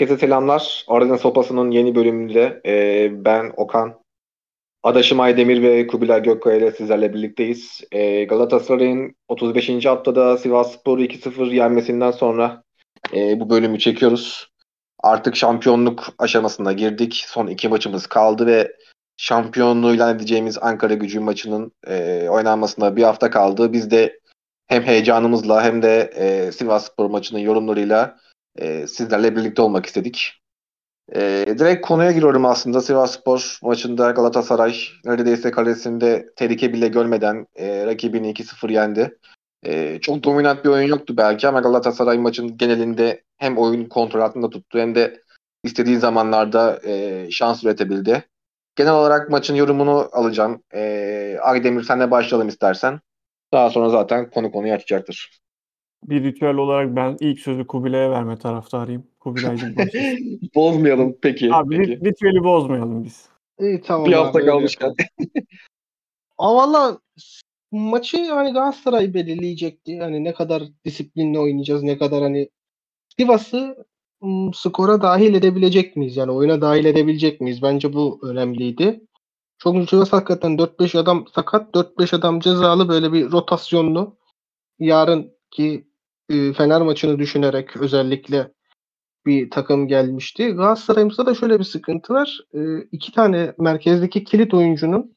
Herkese selamlar. Aradın Sopası'nın yeni bölümünde ben Okan, Adaşım Aydemir ve Kubilay Gökkaya ile sizlerle birlikteyiz. Galatasaray'ın 35. haftada Sivasspor'u 2-0 yenmesinden sonra bu bölümü çekiyoruz. Artık şampiyonluk aşamasına girdik. Son iki maçımız kaldı ve şampiyonluğu ilan edeceğimiz Ankara maçının oynanmasına bir hafta kaldı. Biz de hem heyecanımızla hem de Sivasspor maçının yorumlarıyla sizlerle birlikte olmak istedik. Direkt konuya giriyorum aslında. Sivasspor maçında Galatasaray neredeyse kalesinde tehlike bile görmeden rakibini 2-0 yendi. Çok dominant bir oyun yoktu belki ama Galatasaray maçın genelinde hem oyun kontrol altında tuttu hem de istediği zamanlarda şans üretebildi. Genel olarak maçın yorumunu alacağım. Aydemir senle başlayalım istersen. Daha sonra zaten konuyu açacaktır. Bir ritüel olarak ben ilk sözü Kubilay'a verme taraftarıyım. Kubilaycığım başlasın. Bozmayalım peki. Abi Peki. ritüeli bozmayalım biz. İyi Bir tamam abi hafta öyle kalmışken. yapalım. Valla maçı hani Galatasaray belirleyecekti. Hani ne kadar disiplinli oynayacağız, ne kadar hani Sivas'ı skora dahil edebilecek miyiz? Yani oyuna dahil edebilecek miyiz? Bence bu önemliydi. Çok Sivas hakikaten 4-5 adam sakat, 4-5 adam cezalı böyle bir rotasyonlu. Yarınki Fener maçını düşünerek özellikle bir takım gelmişti. Galatasaray'ımızda da şöyle bir sıkıntı var. İki tane merkezdeki kilit oyuncunun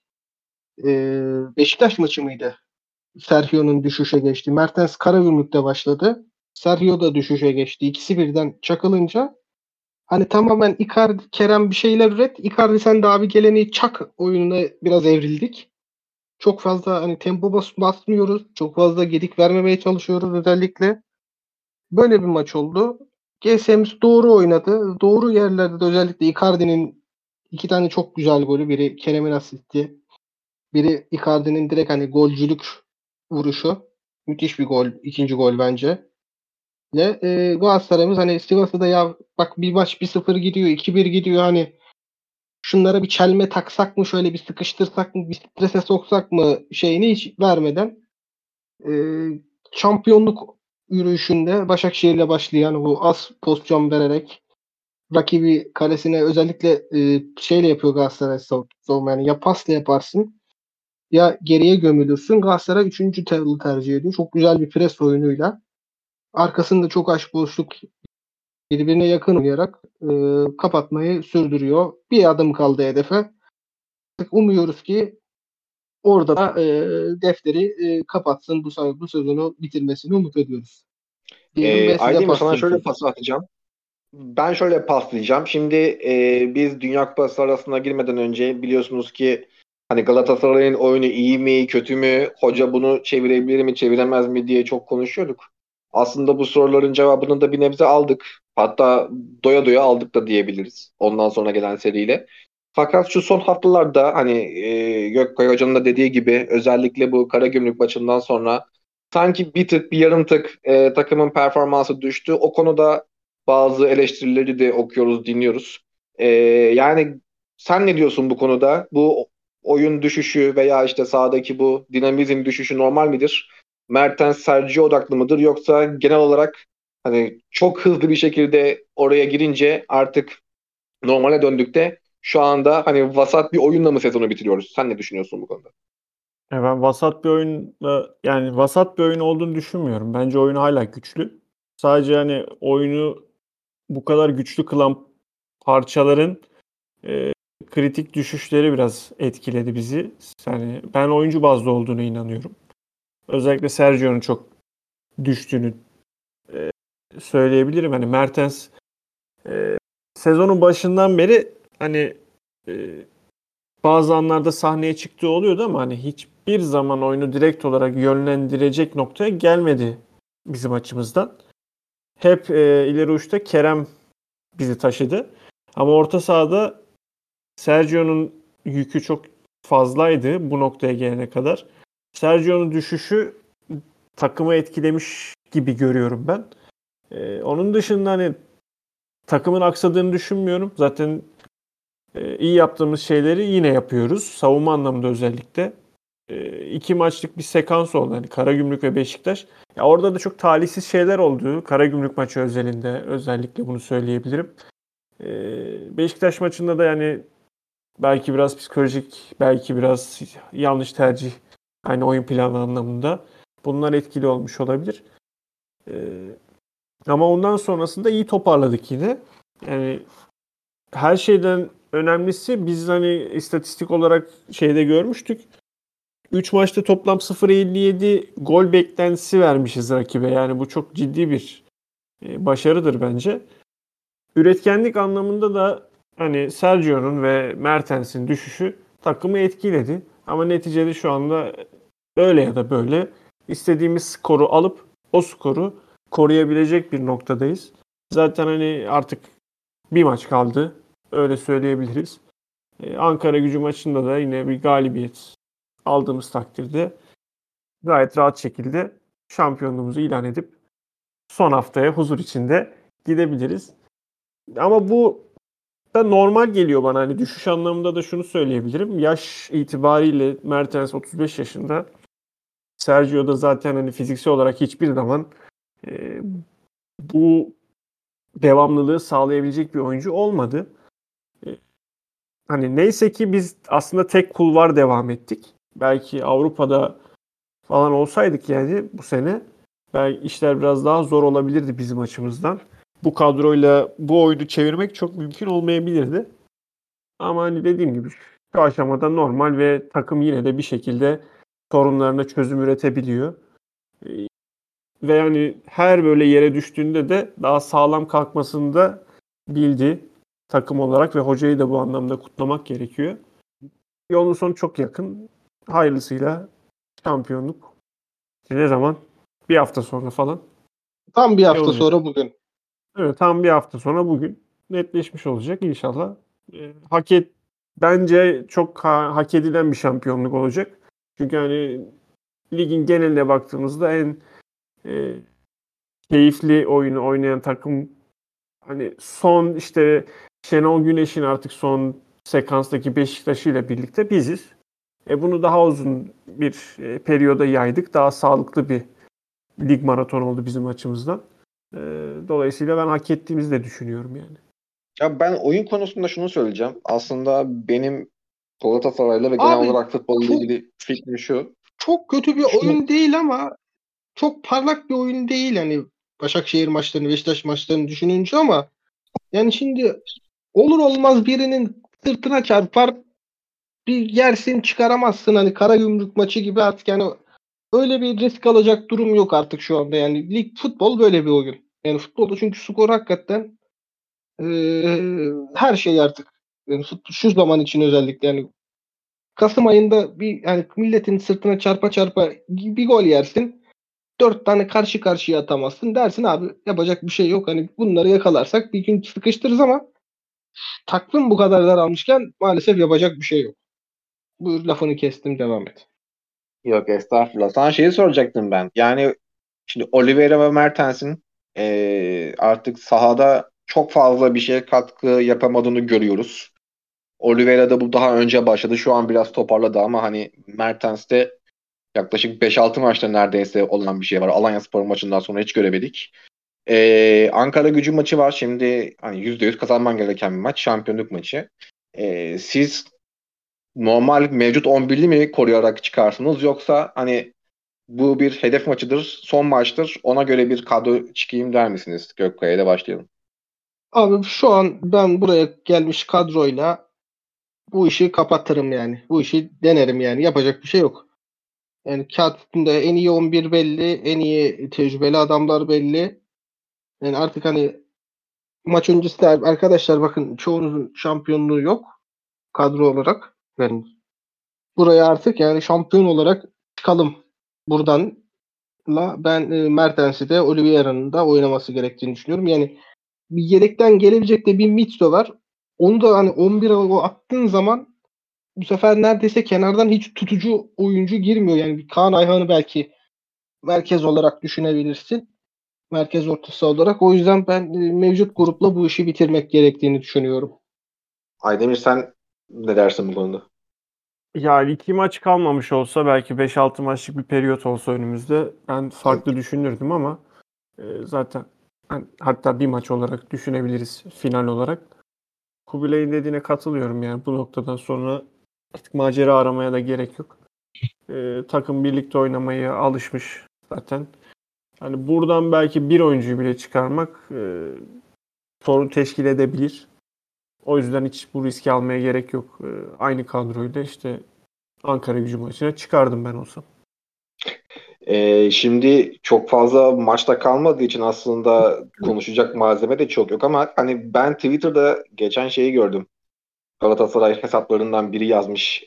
Beşiktaş maçı mıydı? Sergio'nun düşüşe geçti. Mertens Karagümrük'te başladı. Sergio da düşüşe geçti. İkisi birden çakılınca hani tamamen Icardi, Kerem bir şeyler üret. Icardi sen de abi geleni çak oyununa biraz evrildik. Çok fazla hani tempo basmıyoruz. Çok fazla gedik vermemeye çalışıyoruz özellikle. Böyle bir maç oldu. GS'miz doğru oynadı. Doğru yerlerde de özellikle Icardi'nin iki tane çok güzel golü. Biri Kerem'in asisti. Biri Icardi'nin direkt hani golcülük vuruşu. Müthiş bir gol. İkinci gol bence. Ve Galatasaray'ımız hani Sivas'ta da ya bak bir maç 1-0 gidiyor, 2-1 gidiyor hani şunlara bir çelme taksak mı şöyle bir sıkıştırsak mı bir strese soksak mı şeyini hiç vermeden e, şampiyonluk yürüyüşünde Başakşehir'le başlayan bu az pozisyon vererek rakibi kalesine özellikle şeyle yapıyor Galatasaray savunma yani ya pasla yaparsın ya geriye gömülürsün. Galatasaray 3. tercih ediyor. Çok güzel bir pres oyunuyla. Arkasında çok aç boşluk birbirine yakın oynayarak kapatmayı sürdürüyor. Bir adım kaldı hedefe. Umuyoruz ki orada da defteri kapatsın. Bu sezonu bitirmesini umut ediyoruz. Diyelim ve size Aydemir sana paslıyorum şöyle sözü. pas atacağım. Ben şöyle paslayacağım. Şimdi biz Dünya Kupası arasına girmeden önce biliyorsunuz ki hani Galatasaray'ın oyunu iyi mi, kötü mü, hoca bunu çevirebilir mi, çeviremez mi diye çok konuşuyorduk. Aslında bu soruların cevabını da bir nebze aldık. Hatta doya doya aldık da diyebiliriz. Ondan sonra gelen seriyle. Fakat şu son haftalarda hani Gökkaya Hoca'nın da dediği gibi özellikle bu Karagümrük maçından sonra sanki bir tık bir yarım tık takımın performansı düştü. O konuda bazı eleştirileri de okuyoruz, dinliyoruz. Yani sen ne diyorsun bu konuda? Bu oyun düşüşü veya işte sahadaki bu dinamizm düşüşü normal midir? Mertens Sergio odaklı mıdır? Yoksa genel olarak hani çok hızlı bir şekilde oraya girince artık normale döndükte şu anda hani vasat bir oyunla mı sezonu bitiriyoruz? Sen ne düşünüyorsun bu konuda? Ben vasat bir oyunla yani vasat bir oyun olduğunu düşünmüyorum. Bence oyun hala güçlü. Sadece hani oyunu bu kadar güçlü kılan parçaların e, kritik düşüşleri biraz etkiledi bizi. Yani ben oyuncu bazlı olduğunu inanıyorum. Özellikle Sergio'nun çok düştüğünü e, söyleyebilirim. Hani Mertens sezonun başından beri hani e, bazı anlarda sahneye çıktığı oluyordu ama hani hiçbir zaman oyunu direkt olarak yönlendirecek noktaya gelmedi bizim açımızdan. Hep ileri uçta Kerem bizi taşıdı. Ama orta sahada Sergio'nun yükü çok fazlaydı bu noktaya gelene kadar. Sergio'nun düşüşü takımı etkilemiş gibi görüyorum ben. Onun dışında hani takımın aksadığını düşünmüyorum. Zaten iyi yaptığımız şeyleri yine yapıyoruz. Savunma anlamında özellikle. İki maçlık bir sekans oldu. Hani Karagümrük ve Beşiktaş. Ya orada da çok talihsiz şeyler oldu. Karagümrük maçı özelinde özellikle bunu söyleyebilirim. Beşiktaş maçında da yani belki biraz psikolojik, belki biraz yanlış tercih, yani oyun planı anlamında bunlar etkili olmuş olabilir. Ama ondan sonrasında iyi toparladık yine. Yani her şeyden önemlisi biz hani istatistik olarak şeyde görmüştük. 3 maçta toplam 0.57 gol beklentisi vermişiz rakibe. Yani bu çok ciddi bir başarıdır bence. Üretkenlik anlamında da hani Sergio'nun ve Mertens'in düşüşü takımı etkiledi. Ama neticede şu anda öyle ya da böyle istediğimiz skoru alıp o skoru koruyabilecek bir noktadayız. Zaten hani artık bir maç kaldı. Öyle söyleyebiliriz. Ankara-Gücü maçında da yine bir galibiyet aldığımız takdirde gayet rahat şekilde şampiyonluğumuzu ilan edip son haftaya huzur içinde gidebiliriz. Ama bu da normal geliyor bana. Hani düşüş anlamında da şunu söyleyebilirim. Yaş itibariyle Mertens 35 yaşında. Sergio da zaten hani fiziksel olarak hiçbir zaman e, bu devamlılığı sağlayabilecek bir oyuncu olmadı. Hani neyse ki biz aslında tek kulvar devam ettik. Belki Avrupa'da falan olsaydık yani bu sene belki işler biraz daha zor olabilirdi bizim açımızdan. Bu kadroyla bu oyunu çevirmek çok mümkün olmayabilirdi. Ama hani dediğim gibi şu aşamada normal ve takım yine de bir şekilde sorunlarına çözüm üretebiliyor. Ve yani her böyle yere düştüğünde de daha sağlam kalkmasını da bildi takım olarak ve hocayı da bu anlamda kutlamak gerekiyor. Yolun sonu çok yakın. Hayırlısıyla şampiyonluk ne zaman? Bir hafta sonra falan. Tam bir hafta Olacak. sonra bugün. Evet, tam bir hafta sonra bugün netleşmiş olacak inşallah. Hak bence çok hak edilen bir şampiyonluk olacak. Çünkü hani ligin geneline baktığımızda en e, keyifli oyunu oynayan takım hani son işte Şenol Güneş'in artık son sekanstaki Beşiktaş'ıyla birlikte biziz. Bunu daha uzun bir periyoda yaydık. Daha sağlıklı bir lig maratonu oldu bizim açımızdan. Dolayısıyla ben hak ettiğimizi de düşünüyorum yani. Ya ben oyun konusunda şunu söyleyeceğim. Aslında benim Galatasaray'la ve genel Abi olarak futbolla çok ilgili fikrim şu. çok kötü bir Şunu, oyun değil ama çok parlak bir oyun değil hani Başakşehir maçlarını, Beşiktaş maçlarını düşününce ama yani şimdi olur olmaz birinin sırtına çarpar bir yersin çıkaramazsın hani Karagümrük maçı gibi artık yani öyle bir risk alacak durum yok artık şu anda yani lig futbol böyle bir oyun. Yani futbolda çünkü skor hakikaten her şey artık yani şu zaman için özellikle yani Kasım ayında bir yani milletin sırtına çarpa çarpa bir gol yersin. 4 tane karşı karşıya atamazsın. Dersin abi yapacak bir şey yok. Hani bunları yakalarsak bir gün sıkıştırırız ama takvim bu kadar daralmışken maalesef yapacak bir şey yok. Buyur lafını kestim devam et. yok estağfurullah. Sana şeyi soracaktım ben. Yani şimdi Oliveira ve Mertens'in artık sahada çok fazla bir şeye katkı yapamadığını görüyoruz. Oliveira da bu daha önce başladı. Şu an biraz toparladı ama hani Mertens'te yaklaşık 5-6 maçta neredeyse olan bir şey var. Alanyaspor maçından sonra hiç göremedik. Ankara Gücü maçı var. Şimdi hani %100 kazanman gereken bir maç. Şampiyonluk maçı. Siz normal mevcut 11'li mi koruyarak çıkarsınız yoksa hani bu bir hedef maçıdır, son maçtır. Ona göre bir kadro çıkayım der misiniz? Gökkaya ile başlayalım. Abi şu an ben buraya gelmiş kadroyla bu işi kapatırım yani. Bu işi denerim yani. Yapacak bir şey yok. Yani kağıt üstünde en iyi 11 belli, en iyi tecrübeli adamlar belli. Yani artık hani maç öncesi de arkadaşlar bakın çoğunuzun şampiyonluğu yok kadro olarak. Yani buraya artık yani şampiyon olarak çıkalım buradan ben Mertens'i de Oliveira'nın da oynaması gerektiğini düşünüyorum. Yani bir yedekten gelebilecek de bir Mitso var. Onu da hani 11'e o attığın zaman bu sefer neredeyse kenardan hiç tutucu oyuncu girmiyor. Yani bir Kaan Ayhan'ı belki merkez olarak düşünebilirsin. Merkez ortası olarak. O yüzden ben mevcut grupla bu işi bitirmek gerektiğini düşünüyorum. Aydemir sen ne dersin bu konuda? Yani 2 maç kalmamış olsa belki 5-6 maçlık bir periyot olsa önümüzde ben farklı düşünürdüm ama zaten hatta bir maç olarak düşünebiliriz final olarak. Kubilay'ın dediğine katılıyorum yani bu noktadan sonra artık macera aramaya da gerek yok. Takım birlikte oynamaya alışmış zaten. Hani buradan belki bir oyuncuyu bile çıkarmak sorun teşkil edebilir. O yüzden hiç bu riski almaya gerek yok. Aynı kadroyu da işte Ankara-Gücü maçına çıkardım ben olsam. Şimdi çok fazla maçta kalmadığı için aslında konuşacak malzeme de çok yok ama hani ben Twitter'da geçen şeyi gördüm. Galatasaray hesaplarından biri yazmış.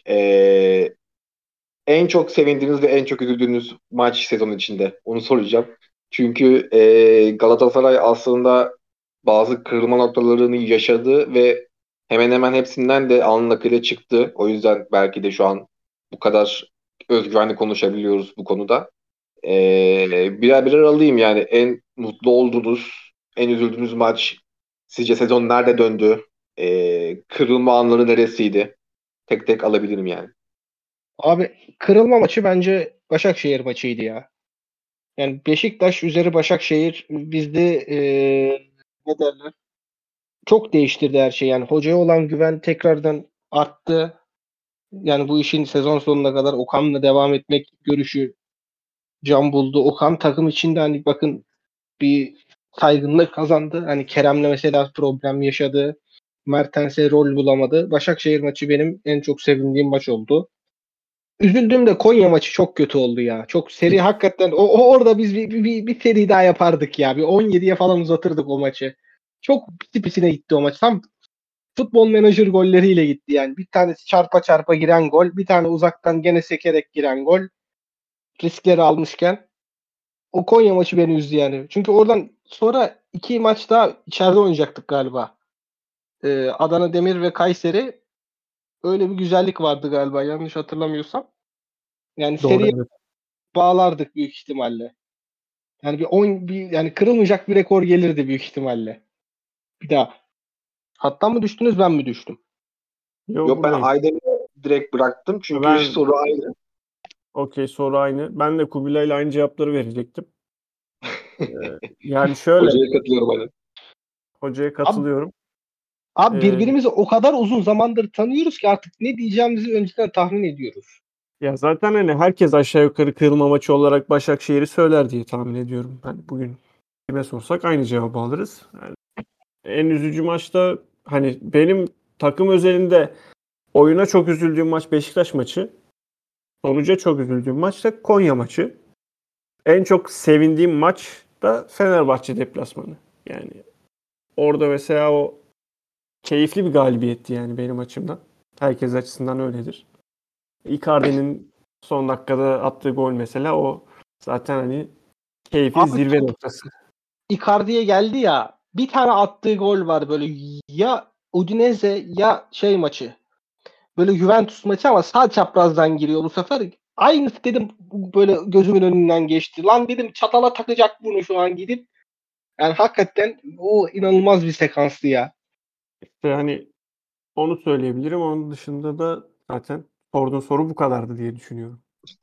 En çok sevindiğiniz ve en çok üzüldüğünüz maç sezon içinde. Onu soracağım. Çünkü Galatasaray aslında bazı kırılma noktalarını yaşadı ve hemen hemen hepsinden de alnın akıyla çıktı. O yüzden belki de şu an bu kadar özgüvenli konuşabiliyoruz bu konuda. Birer birer alayım yani. En mutlu olduğunuz, en üzüldüğünüz maç sizce sezon nerede döndü? Kırılma anları neresiydi? Tek tek alabilirim yani. Abi kırılma maçı bence Başakşehir maçıydı ya. Yani Beşiktaş üzeri Başakşehir bizde ne derler? Çok değiştirdi her şey. Yani hocaya olan güven tekrardan arttı. Yani bu işin sezon sonuna kadar Okan'la devam etmek görüşü can buldu. Okan takım içinde hani bakın bir saygınlık kazandı. Hani Kerem'le mesela problem yaşadı. Mertens'e rol bulamadı. Başakşehir maçı benim en çok sevindiğim maç oldu. Üzüldüğüm de Konya maçı çok kötü oldu ya. Çok seri hakikaten. Orada biz bir seri daha yapardık ya. Bir 17'ye falan uzatırdık o maçı. Çok pisi pisine gitti o maç. Tam futbol menajer golleriyle gitti yani. Bir tanesi çarpa çarpa giren gol. Bir tane uzaktan gene sekerek giren gol. Riskleri almışken. O Konya maçı beni üzdü yani. Çünkü oradan sonra iki maç daha içeride oynayacaktık galiba. Adana Demir ve Kayseri. Öyle bir güzellik vardı galiba yanlış hatırlamıyorsam. Yani Doğru, seriye evet. bağlardık büyük ihtimalle. Yani yani kırılmayacak bir rekor gelirdi büyük ihtimalle. Bir daha. Hatta mı düştünüz ben mi düştüm? Yo, Yok ben buradayım. Aydemir'i direkt bıraktım çünkü Ben soru aynı. okey, soru aynı. Ben de Kubilay'la aynı cevapları verecektim. Ee, Yani şöyle, Hocaya katılıyorum hani. hocaya Abi, katılıyorum. abi Ee, birbirimizi o kadar uzun zamandır tanıyoruz ki artık ne diyeceğimizi önceden tahmin ediyoruz. Ya zaten hani herkes aşağı yukarı kırılma maçı olarak Başakşehir'i söyler diye tahmin ediyorum. Hani bugün kime sorsak aynı cevabı alırız. Yani en üzücü maçta hani benim takım özelinde oyuna çok üzüldüğüm maç Beşiktaş maçı. Sonuca çok üzüldüğüm maç da Konya maçı. En çok sevindiğim maç da Fenerbahçe deplasmanı. Yani orada mesela o keyifli bir galibiyetti yani benim açımdan. Herkes açısından öyledir. Icardi'nin son dakikada attığı gol mesela o zaten hani keyfin Abi zirve top noktası. Icardi'ye geldi ya. Bir tane attığı gol var böyle ya Udinese ya şey maçı. Böyle Juventus maçı ama sağ çaprazdan giriyor bu sefer. Aynısı dedim böyle gözümün önünden geçti. Lan dedim çatala takacak bunu şu an gidip. Yani hakikaten o inanılmaz bir sekanstı ya. İşte hani onu söyleyebilirim. Onun dışında da zaten sorduğun soru bu kadardı diye düşünüyorum.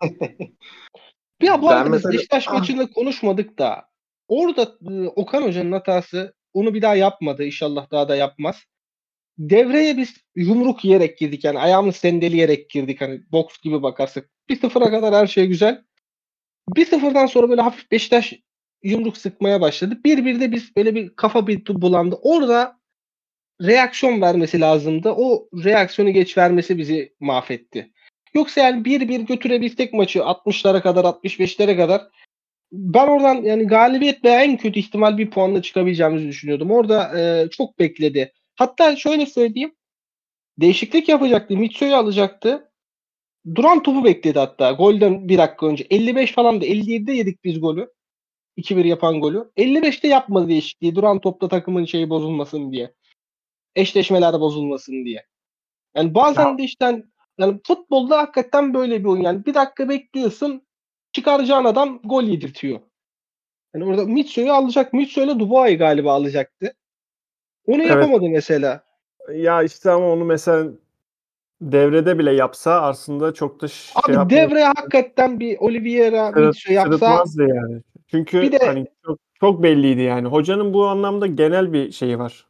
Ya bu Ben arada biz mesela Beşiktaş maçında konuşmadık da orada Okan Hoca'nın hatası onu bir daha yapmadı. İnşallah daha da yapmaz. Devreye biz yumruk yiyerek girdik yani ayağımız sendeleyerek girdik hani boks gibi bakarsak. 1-0'a kadar her şey güzel. 1-0'dan sonra böyle hafif Beşiktaş yumruk sıkmaya başladı. 1-1'de biz böyle bir kafa bir bulandı. Orada reaksiyon vermesi lazımdı. O reaksiyonu geç vermesi bizi mahvetti. Yoksa yani 1-1 götürebilsek maçı 60'lara kadar 65'lere kadar ben oradan yani galibiyet veya en kötü ihtimal bir puanla çıkabileceğimizi düşünüyordum. Orada çok bekledi. Hatta şöyle söyleyeyim. Değişiklik yapacaktı. Mitso'yu alacaktı. Duran topu bekledi hatta. Golden bir dakika önce. 55 falan da 57'de yedik biz golü. 2-1 yapan golü. 55'te yapmadı değişikliği. Duran topta takımın şeyi bozulmasın diye. Eşleşmeler bozulmasın diye. Yani Ya, bazen de işte yani futbolda hakikaten böyle bir oyun. Yani bir dakika bekliyorsun. Çıkaracağın adam gol yedirtiyor. Yani orada Mitso'yu alacak. Mitso ile Dubois'u galiba alacaktı. Onu evet. yapamadı mesela. Ya işte ama onu mesela devrede bile yapsa aslında çok da şey Abi yapmıyor. devreye hakikaten bir Oliveira Mitso yapsa Sırıtmazdı yani. bir Çünkü de hani çok belliydi yani. Hocanın bu anlamda genel bir şeyi var.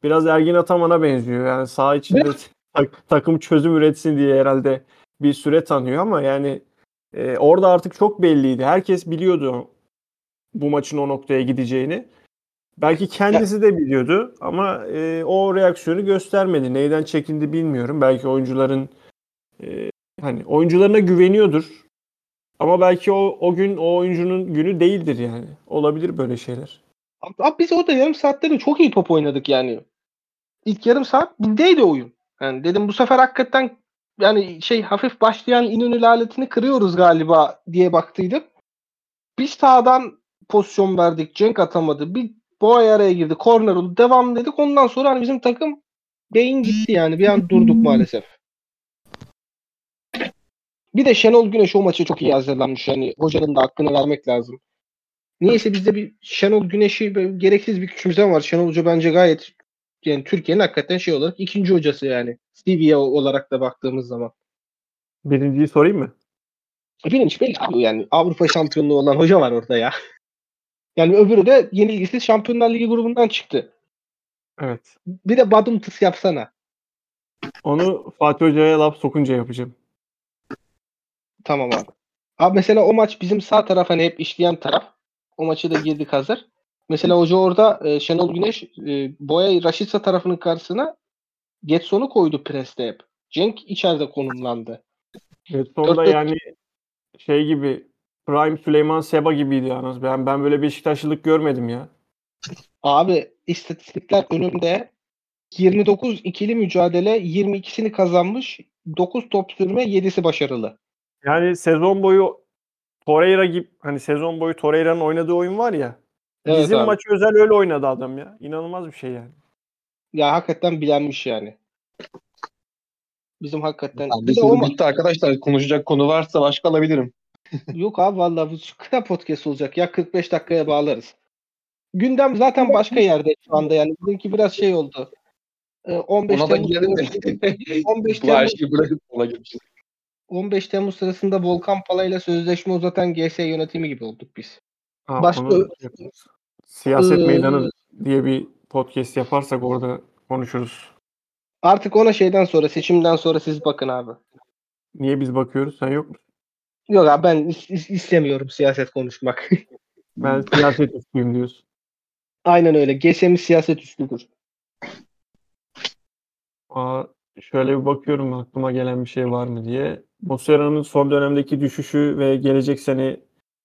biraz Ergin Ataman'a benziyor. Yani saha içinde takım çözüm üretsin diye herhalde bir süre tanıyor ama yani orada artık çok belliydi. Herkes biliyordu bu maçın o noktaya gideceğini. Belki kendisi de biliyordu ama o reaksiyonu göstermedi. Neyden çekindi bilmiyorum. Belki oyuncuların hani oyuncularına güveniyordur. Ama belki o gün o oyuncunun günü değildir yani. Olabilir böyle şeyler. Abi biz orada yarım saatte de çok iyi top oynadık yani. İlk yarım saat bizdeydi oyun. Yani dedim bu sefer hakikaten yani hafif başlayan İnönü aletini kırıyoruz galiba diye baktıydım. Biz sağdan pozisyon verdik. Cenk atamadı. Bir boy araya girdi. Korner oldu. Devam dedik. Ondan sonra hani bizim takım beyin gitti yani. Bir an durduk maalesef. Bir de Şenol Güneş o maça çok iyi hazırlanmış. Yani hocanın da hakkını vermek lazım. Niyeyse bizde bir Şenol Güneş'i gereksiz bir küçümseme var. Şenol Hoca bence gayet yani Türkiye'nin hakikaten olarak ikinci hocası yani. Seviye olarak da baktığımız zaman. Birinciyi sorayım mı? Birinci belli abi yani Avrupa şampiyonluğu olan hoca var orada ya. Yani öbürü de yenilgisiz Şampiyonlar Ligi grubundan çıktı. Evet. Bir de badum tıs yapsana. Onu Fatih Hoca'ya laf sokunca yapacağım. Tamam abi. Abi mesela o maç bizim sağ taraf hani hep işleyen taraf. O maçı da girdik hazır. Mesela hoca orada Şenol Güneş Boya Rashica tarafının karşısına Getson'u koydu preste hep. Cenk içeride konumlandı. Sonda yani şey gibi Prime Süleyman Seba gibiydi yalnız. Ben böyle Beşiktaşlılık görmedim ya. Abi istatistikler önümde 29 ikili mücadele 22'sini kazanmış. 9 top sürme 7'si başarılı. Yani sezon boyu Torreira gibi hani sezon boyu Torreira'nın oynadığı oyun var ya. Evet Bizim abi. maçı özel öyle oynadı adam ya. İnanılmaz bir şey yani. Ya hakikaten bilenmiş yani. Bizim hakikaten. Bir soru bitti arkadaşlar. Konuşacak konu varsa başka alabilirim. Yok abi vallahi bu kısa podcast olacak ya 45 dakikaya bağlarız. Gündem zaten başka yerde şu anda yani. Bizimki biraz şey oldu. 15 Ona da Temmuz girelim de. 15 Bu her Temmuz şeyi bırakıp ona geçelim. 15 Temmuz sırasında Volkan Pala'yla sözleşme uzatan GS yönetimi gibi olduk biz. Başka Onu siyaset meydanı diye bir podcast yaparsak orada konuşuruz. Artık ona şeyden sonra seçimden sonra siz bakın abi. Niye biz bakıyoruz? Sen yok musun? Yok abi ben istemiyorum siyaset konuşmak. Ben siyaset üstüyüm diyorsun. Aynen öyle. GS'miz siyaset üstüdür. Şöyle bir bakıyorum aklıma gelen bir şey var mı diye. Muslera'nın son dönemdeki düşüşü ve gelecek sene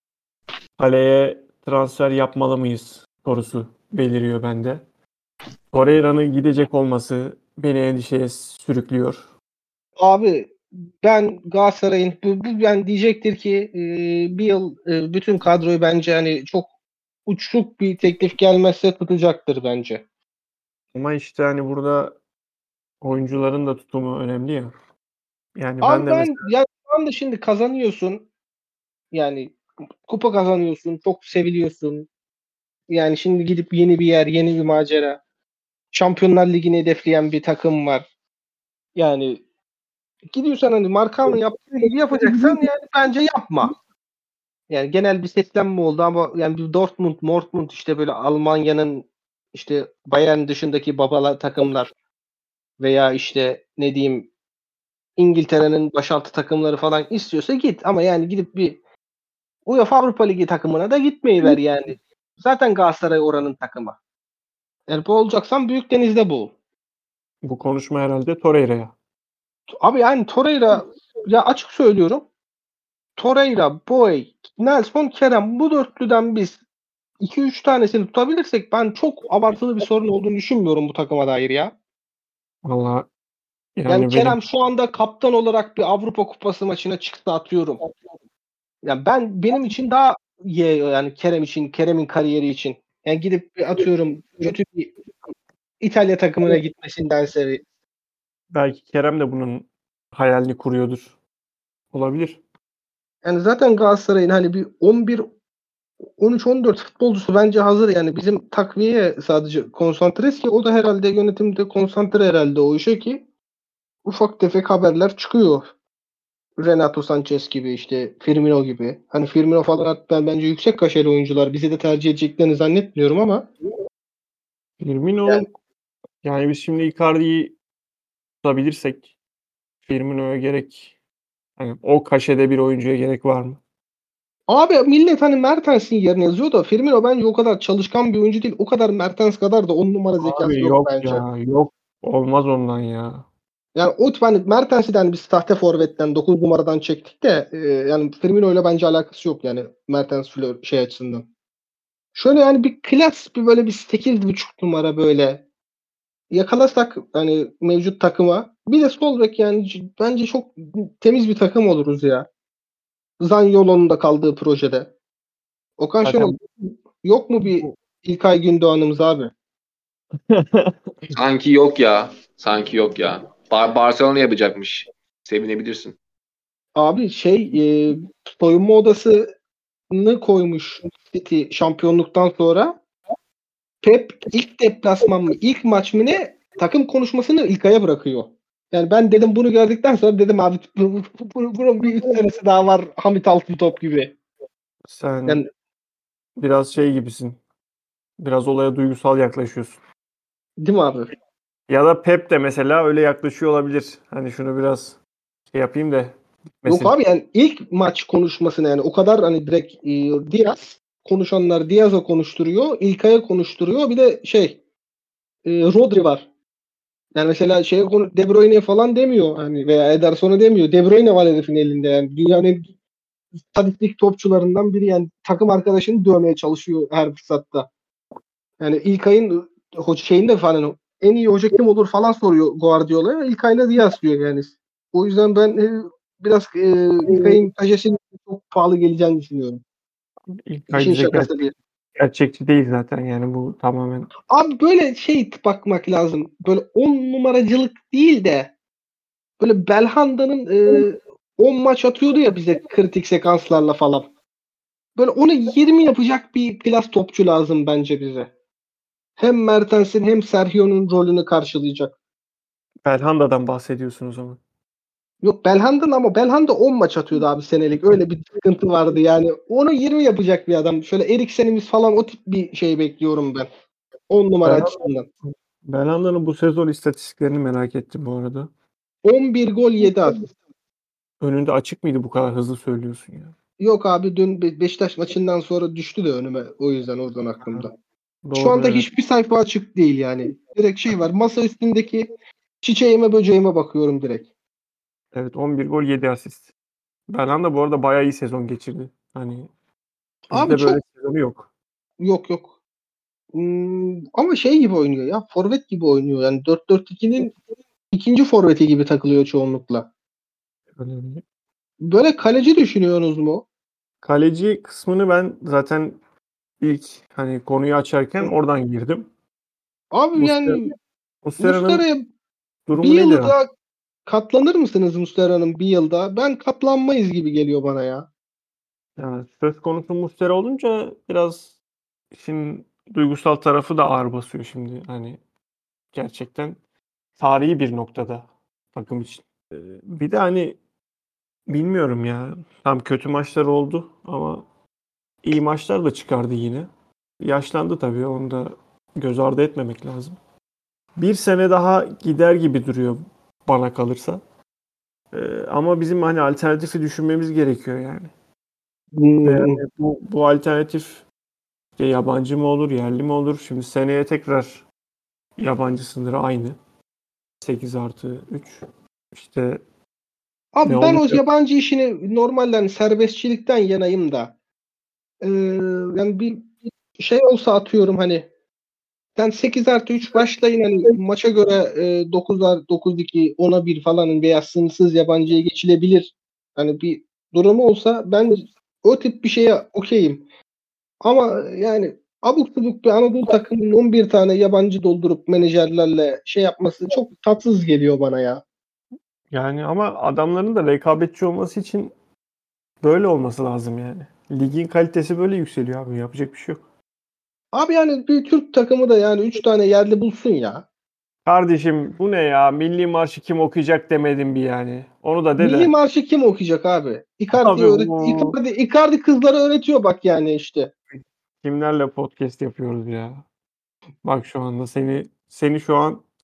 kaleye transfer yapmalı mıyız sorusu beliriyor bende. Torreira'nın gidecek olması beni endişeye sürüklüyor. Abi ben Galatasaray'ın ben diyecektir ki bir yıl bütün kadroyu bence hani çok uçuk bir teklif gelmezse tutacaktır bence. Ama işte hani burada oyuncuların da tutumu önemli ya. Yani ben Abi de mesela ya şu anda şimdi kazanıyorsun. Yani kupa kazanıyorsun. Çok seviliyorsun. Yani şimdi gidip yeni bir yer, yeni bir macera. Şampiyonlar Ligi'ni hedefleyen bir takım var. Yani gidiyorsan hani Markan'ın yaptığı gibi yapacaksan yani bence yapma. Yani genel bir seslenme oldu ama yani bir Dortmund işte böyle Almanya'nın işte Bayern dışındaki babalar takımlar veya işte ne diyeyim İngiltere'nin başaltı takımları falan istiyorsa git ama yani gidip bir UEFA Avrupa Ligi takımına da gitmeyi ver yani. Zaten Galatasaray oranın takımı. Yani bu olacaksan Büyükdeniz'de bul. bu konuşma herhalde Torreira'ya. Abi yani Torreira ya açık söylüyorum. Torreira, Boy, Nelson, Kerem bu dörtlüden biz 2-3 tanesini tutabilirsek ben çok abartılı bir sorun olduğunu düşünmüyorum bu takıma dair ya. Vallahi Yani yani Kerem şu anda kaptan olarak bir Avrupa Kupası maçına çıktı atıyorum. Yani benim için daha iyi yani Kerem için, Kerem'in kariyeri için. Yani gidip bir atıyorum kötü bir İtalya takımına gitmesindense. belki Kerem de bunun hayalini kuruyordur. Olabilir. Yani zaten Galatasaray'ın hani bir 11 13-14 futbolcusu bence hazır yani bizim takviyeye sadece konsantreyiz ki o da herhalde yönetimde konsantre herhalde o işe ki ufak tefek haberler çıkıyor. Renato Sanchez gibi işte Firmino gibi. Hani Firmino falan ben bence yüksek kaşeli oyuncular. Bizi de tercih edeceklerini zannetmiyorum ama Firmino yani Yani biz şimdi Icardi'yi tutabilirsek Firmino'ya gerek, hani o kaşede bir oyuncuya gerek var mı? Abi millet hani Mertens'in yerine yazıyor da Firmino bence o kadar çalışkan bir oyuncu değil. O kadar Mertens kadar da 10 numara zekası Abi yok yok bence. ya, yok. Olmaz ondan ya. Yani o tip hani Mertens'i de hani biz sahte forvetten 9 numaradan çektik de yani Firmino ile bence alakası yok yani Mertens şey açısından. Şöyle yani bir klas bir böyle bir 8,5 numara böyle yakalasak hani mevcut takıma bir de sol bek yani bence çok temiz bir takım oluruz ya. Zaniolo'nun da kaldığı projede. Okan Şenol Zaten yok mu bir bu İlkay Gündoğan'ımız abi? Sanki yok ya. Sanki yok ya. Barcelona yapacakmış. Sevinebilirsin. Abi soyunma odasını koymuş City şampiyonluktan sonra. Pep ilk deplasman mı ilk maç mı ne takım konuşmasını İlkay'a bırakıyor. Yani ben dedim bunu gördükten sonra dedim abi bunun bir 3 senesi daha var Hamit Altıntop gibi. sen Yani biraz şey gibisin. Biraz olaya duygusal yaklaşıyorsun. değil mi abi? Ya da Pep de mesela öyle yaklaşıyor olabilir. Hani şunu biraz şey yapayım da Yok gitmesin. abi yani ilk maç konuşmasını yani o kadar hani direkt Diaz konuşanlar Diaz'a konuşturuyor, İlkay'a konuşturuyor. Bir de Rodri var. Yani mesela De Bruyne falan demiyor hani veya Ederson'a demiyor. De Bruyne var herifin elinde yani. Dünyanın en statistik topçularından biri yani takım arkadaşını dövmeye çalışıyor her fırsatta. Yani İlkay'ın şeyinde falan en iyi hoca kim olur falan soruyor Guardiola'ya. İlkay'la Diaz diyor yani. O yüzden ben biraz İlkay'ın kajesinin çok pahalı geleceğini düşünüyorum. İlkay İşin bize şakası bir. gerçekçi değil zaten, yani bu tamamen. Abi böyle bakmak lazım. Böyle 10 numaracılık değil de böyle Belhanda'nın 10 maç atıyordu ya bize kritik sekanslarla falan. Böyle onu 20 yapacak bir klas topçu lazım bence bize. Hem Mertens'in hem Sergio'nun rolünü karşılayacak. Belhanda'dan bahsediyorsun o zaman. Yok Belhanda'nın ama Belhanda 10 maç atıyordu abi senelik. Öyle bir sıkıntı vardı yani. Onu 20 yapacak bir adam. Şöyle Eriksen'imiz falan o tip bir şey bekliyorum ben. 10 numara Belhanda, açısından. Belhanda'nın bu sezon istatistiklerini merak ettim bu arada. 11 gol 7 asist. Önünde açık mıydı, bu kadar hızlı söylüyorsun ya? Yok abi dün Beşiktaş maçından sonra düştü de önüme. O yüzden oradan Aha, aklımda. Şu doğru, anda evet. hiçbir sayfa açık değil yani. Direkt var. Masa üstündeki çiçeğime böceğime bakıyorum direkt. Evet, 11 gol 7 asist. Belhanda bu arada bayağı iyi sezon geçirdi. Hani Abi bizde böyle çok sezonu yok. yok. Ama gibi oynuyor ya. Forvet gibi oynuyor. Yani 4-4-2'nin ikinci forveti gibi takılıyor çoğunlukla. Önemli. Böyle kaleci düşünüyorsunuz mu? Kaleci kısmını ben zaten ilk hani konuyu açarken oradan girdim. Abi Muslera, yani Muslera'nın Muslera'ya bir durumu nedir yıl abi? daha katlanır mısınız Muslera'nın bir yılda? Ben katlanmayız gibi geliyor bana ya. Yani söz konusu Muslera olunca biraz işin duygusal tarafı da ağır basıyor şimdi. Hani gerçekten tarihi bir noktada takım için. Bir de hani bilmiyorum ya. Tam kötü maçlar oldu ama iyi maçlar da çıkardı yine. Yaşlandı tabii. Onu da göz ardı etmemek lazım. Bir sene daha gider gibi duruyor bana kalırsa. Ama bizim hani alternatifi düşünmemiz gerekiyor yani. Ve Hmm. yani bu alternatif işte yabancı mı olur, yerli mi olur? Şimdi seneye tekrar yabancı sınırı aynı. 8+3. İşte ne Abi ben o olacak? yabancı işini normalden serbestçilikten yanayım da yani bir olsa atıyorum hani sen 8+3 başlayın hani maça göre 9'ar 9-2 10'a 1 falan veya sınırsız yabancıya geçilebilir. Hani bir durumu olsa ben o tip bir şeye okeyim. Ama yani abuk subuk bir Anadolu takımının 11 tane yabancı doldurup menajerlerle yapması çok tatsız geliyor bana ya. Yani ama adamların da rekabetçi olması için böyle olması lazım yani. Ligin kalitesi böyle yükseliyor abi. Yapacak bir şey yok. Abi yani bir Türk takımı da yani 3 tane yerli bulsun ya. Kardeşim bu ne ya? Milli Marşı kim okuyacak demedim bir yani. Onu da de Milli de. Marşı kim okuyacak abi? Abi bu Icardi kızlara öğretiyor bak yani işte. kimlerle podcast yapıyoruz ya? Bak şu anda seni şu an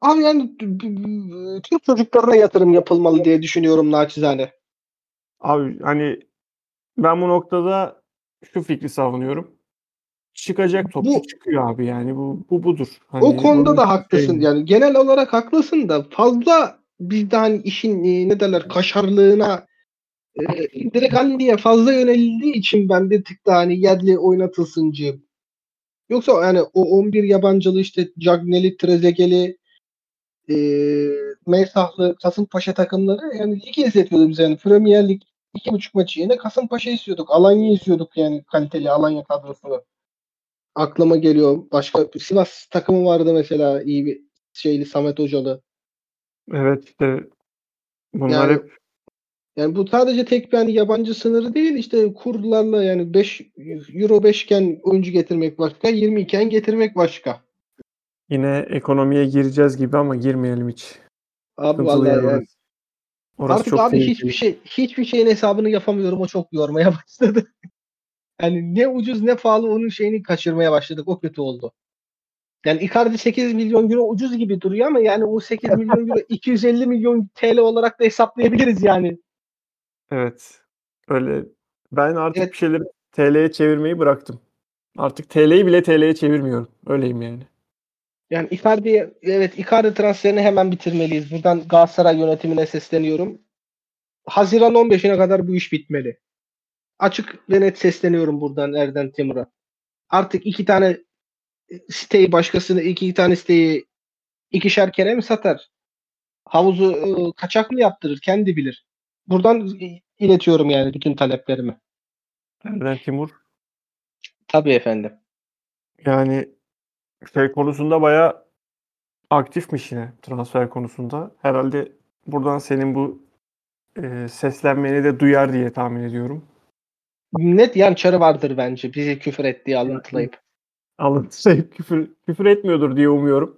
Abi yani Türk çocuklarına yatırım yapılmalı diye düşünüyorum naçizane. Abi hani ben bu noktada şu fikri savunuyorum. Çıkacak topçu Bu çıkıyor abi, yani bu budur. o Hani konuda bunun da haklısın. şey, Yani genel olarak haklısın da fazla bizde hani işin ne derler kaşarlığına direkt Andy'ye fazla yönelildiği için ben bir tık daha hani yerli oynatılsıncıyım. Yoksa yani o 11 yabancılı işte Cagney'li, Trezeguet'li, e, Mensah'lı Kasımpaşa takımları yani ligi izletiyordu bize yani. Premier Lig 2,5 maçı yine Kasımpaşa istiyorduk. Alanya istiyorduk yani kaliteli Alanya kadrosunu. Aklıma geliyor. Başka Sivas takımı vardı mesela iyi bir şeyli Samet Hocalı. evet işte bunlar Yani hep bu sadece tek bir hani yabancı sınırı değil işte kurlarla yani 5 Euro 5 iken oyuncu getirmek başka, 20 iken getirmek başka. yine ekonomiye gireceğiz gibi ama girmeyelim hiç. Abi Sıkıntılı yer vallahi yani orası. Orası artık çok abi tehlikeli. hiçbir şeyin hesabını yapamıyorum. O çok yormaya başladı. Yani ne ucuz ne pahalı onun şeyini kaçırmaya başladık. O kötü oldu. Yani Icardi 8 milyon euro ucuz gibi duruyor ama yani o 8 milyon euro 250 milyon TL olarak da hesaplayabiliriz yani. Evet. Öyle. Ben artık Evet bir şeyleri TL'ye çevirmeyi bıraktım. Artık TL'yi bile TL'ye çevirmiyorum. Öyleyim yani. yani Icardi transferini hemen bitirmeliyiz. Buradan Galatasaray yönetimine sesleniyorum. Haziran 15'ine kadar bu iş bitmeli. Açık ve net sesleniyorum buradan Erden Timur'a. Artık iki tane siteyi ikişer kere mi satar? Havuzu kaçak mı yaptırır? Kendi bilir. Buradan iletiyorum yani bütün taleplerimi. Erden Timur Tabii efendim. yani şey konusunda bayağı aktifmiş yine, transfer konusunda. Herhalde buradan senin bu seslenmeni de duyar diye tahmin ediyorum. Net yan çarı vardır bence. Bizi küfür ettiği alıntılayıp. Alıntısayıp küfür etmiyordur diye umuyorum.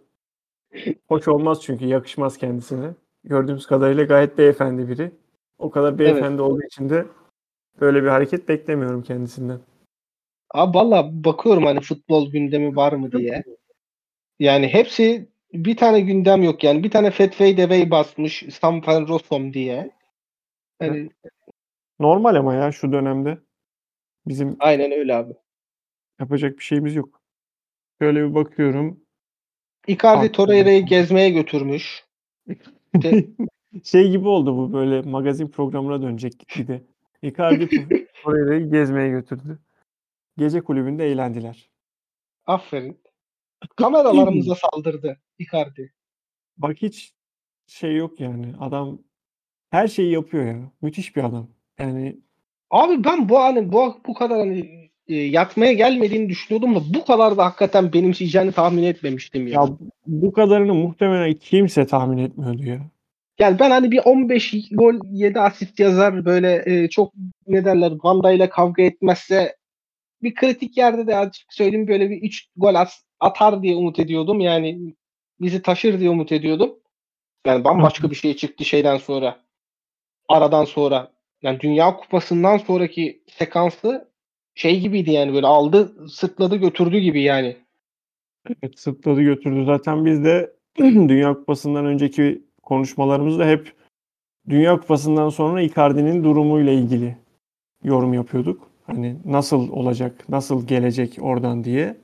Hoş olmaz çünkü yakışmaz kendisine. Gördüğümüz kadarıyla gayet beyefendi biri. O kadar Evet. beyefendi olduğu için de böyle bir hareket beklemiyorum kendisinden. Abi valla bakıyorum hani futbol gündemi var mı diye. Yani hepsi bir tane gündem yok yani. Bir tane Fetway Devey basmış Stamfen Rossum diye. Yani Normal ama ya şu dönemde bizim aynen öyle abi. yapacak bir şeyimiz yok. Şöyle bir bakıyorum. Icardi Aklıma. Torreira'yı gezmeye götürmüş. İşte Şey gibi oldu bu, böyle magazin programına dönecek gitgide. Icardi Torreira'yı gezmeye götürdü. Gece kulübünde eğlendiler. aferin. Kameralarımıza saldırdı Icardi. Bak hiç şey yok yani. Adam her şeyi yapıyor ya. Müthiş bir adam. Yani Abi ben bu kadar hani yatmaya gelmediğini düşünüyordum da bu kadar da hakikaten benimseyeceğini tahmin etmemiştim ya ya. bu kadarını muhtemelen kimse tahmin etmiyordu ya. Yani ben hani bir 15 gol 7 asist yazar böyle çok ne derler Vanda ile kavga etmezse bir kritik yerde de açık söyleyeyim böyle bir 3 gol atar diye umut ediyordum. Yani bizi taşır diye umut ediyordum. Yani bambaşka bir şey çıktı şeyden sonra. Aradan sonra. Yani Dünya Kupası'ndan sonraki sekansı şey gibiydi yani böyle aldı sırtladı götürdü gibi yani. Evet, sırtladı götürdü. Zaten biz de Dünya Kupası'ndan önceki konuşmalarımızda hep Dünya Kupası'ndan sonra Icardi'nin durumuyla ilgili yorum yapıyorduk. Hani nasıl olacak, nasıl gelecek oradan diye.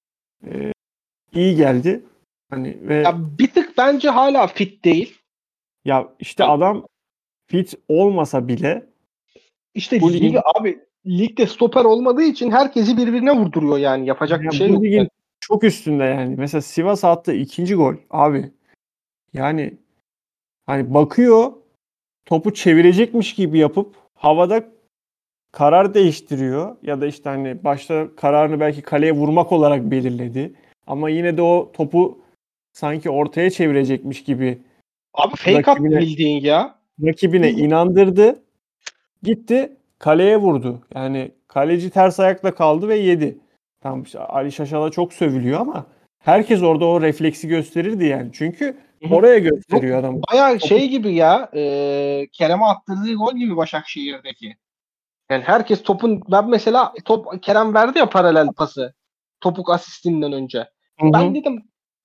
İyi geldi. Hani Ya ve bir tık bence hala fit değil. ya işte Yani adam fit olmasa bile işte bu ligin ligde stoper olmadığı için herkesi birbirine vurduruyor yani yapacak bir yani şey bu yok yani. ligin çok üstünde yani. Mesela Sivas attığı ikinci gol abi. Yani hani bakıyor, topu çevirecekmiş gibi yapıp havada karar değiştiriyor ya da işte hani başta kararını belki kaleye vurmak olarak belirledi. Ama yine de o topu sanki ortaya çevirecekmiş gibi Abi fake attı rakibine bildiğin ya. rakibine Bir- inandırdı. Gitti kaleye vurdu. Yani kaleci ters ayakla kaldı ve yedi. Tam işte Ali Şaşal'a çok sövülüyor ama herkes orada o refleksi gösterirdi yani. Çünkü oraya Yok gösteriyor adam. bayağı Topu şey gibi ya Kerem'e attırdığı gol gibi Başakşehir'deki. Yani herkes ben mesela Kerem verdi ya paralel pası. Topuk asistinden önce. Hı Ben hı. dedim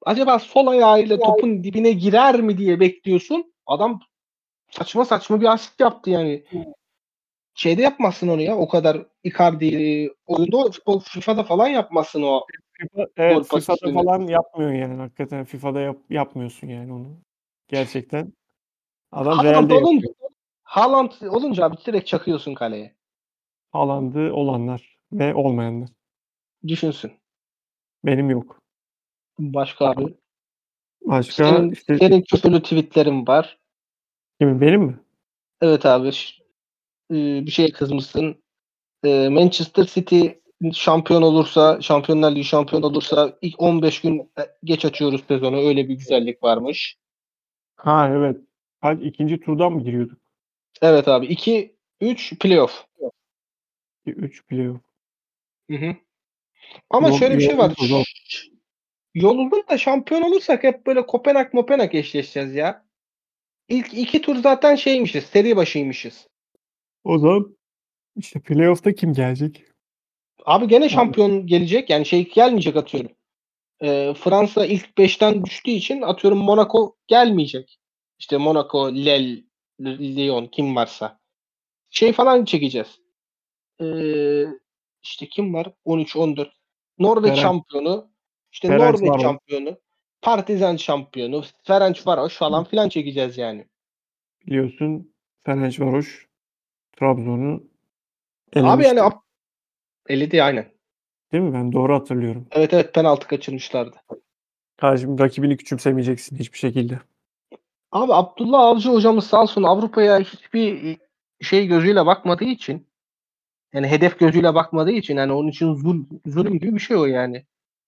acaba sol ayağıyla topun dibine girer mi diye bekliyorsun. Adam saçma saçma bir asist yaptı yani. Şeyde yapmazsın onu ya. O kadar Icardi oyunda FIFA'da falan yapmazsın o gol Evet, FIFA'da pasını. falan yapmıyorsun yani hakikaten. FIFA'da yapmıyorsun yani onu. Gerçekten. Adam Haaland Real'de olunca, yapıyor. Haaland olunca abi direkt çakıyorsun kaleye. Haaland'ı olanlar ve olmayanlar. Düşünsün. Benim yok. Başka abi. Başka Senin işte senin küfürlü tweetlerin var. kimin? Benim mi? Evet abi. Bir şeye kızmışsın. Manchester City şampiyon olursa, Şampiyonlar Ligi şampiyon olursa ilk 15 gün geç açıyoruz sezonu. Öyle bir güzellik varmış. Ha evet. İkinci turdan mı giriyorduk? Evet abi. 2-3 playoff. 3 playoff. Hı hı. Ama şöyle bir şey var. Yolumuz zor. Yolunda da şampiyon olursak hep böyle Kopenhag eşleşeceğiz ya. İlk iki tur zaten şeymişiz. Seri başıymışız. O zaman işte playoff'ta kim gelecek? Abi gene Abi, şampiyon gelecek. Yani şey gelmeyecek atıyorum. Fransa ilk 5'ten düştüğü için atıyorum Monaco gelmeyecek. İşte Monaco, Lille, Lyon kim varsa. Şey falan çekeceğiz. Ee, işte kim var? 13-14. Norveç Ferenc, şampiyonu. İşte Ferenc Norveç var o. şampiyonu. Partizan şampiyonu. Ferencvaros falan filan çekeceğiz yani. Biliyorsun Ferencvaros Trabzon'u Abi yani elemişti. eledi aynen. Değil mi? Ben doğru hatırlıyorum. Evet evet penaltı kaçırmışlardı. Karşım rakibini küçümsemeyeceksin hiçbir şekilde. Abi Abdullah Avcı hocamız sağ olsun Avrupa'ya hiçbir şey gözüyle bakmadığı için yani hedef gözüyle bakmadığı için yani onun için zulüm gibi bir şey o yani.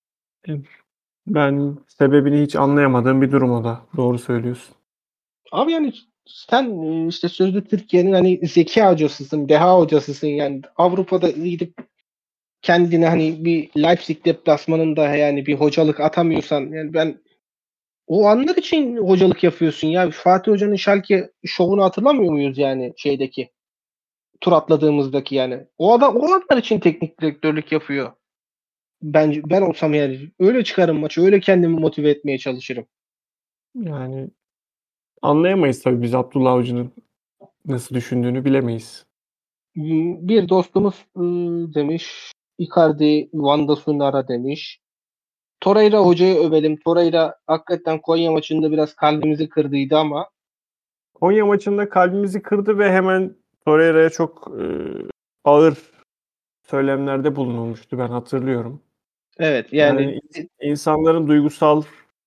Ben sebebini hiç anlayamadığım bir durum o da. Doğru söylüyorsun. Abi yani sen işte sözlü Türkiye'nin hani zeka hocasısın, deha hocasısın yani Avrupa'da gidip kendine hani bir Leipzig deplasmanında yani bir hocalık atamıyorsan yani ben o anlar için hocalık yapıyorsun ya. Fatih Hoca'nın Schalke şovunu hatırlamıyor muyuz yani şeydeki tur atladığımızdaki yani. O adam o anlar için teknik direktörlük yapıyor. Ben olsam yani öyle çıkarım maçı, öyle kendimi motive etmeye çalışırım. Yani anlayamayız tabii biz Abdullah Avcı'nın nasıl düşündüğünü bilemeyiz. Bir dostumuz demiş Icardi Van Sunara demiş. Torreira hocayı övelim. Torreira hakikaten Konya maçında biraz kalbimizi kırdıydı ama Konya maçında kalbimizi kırdı ve hemen Torreira'ya çok ağır söylemlerde bulunulmuştu ben hatırlıyorum. evet yani Yani insanların duygusal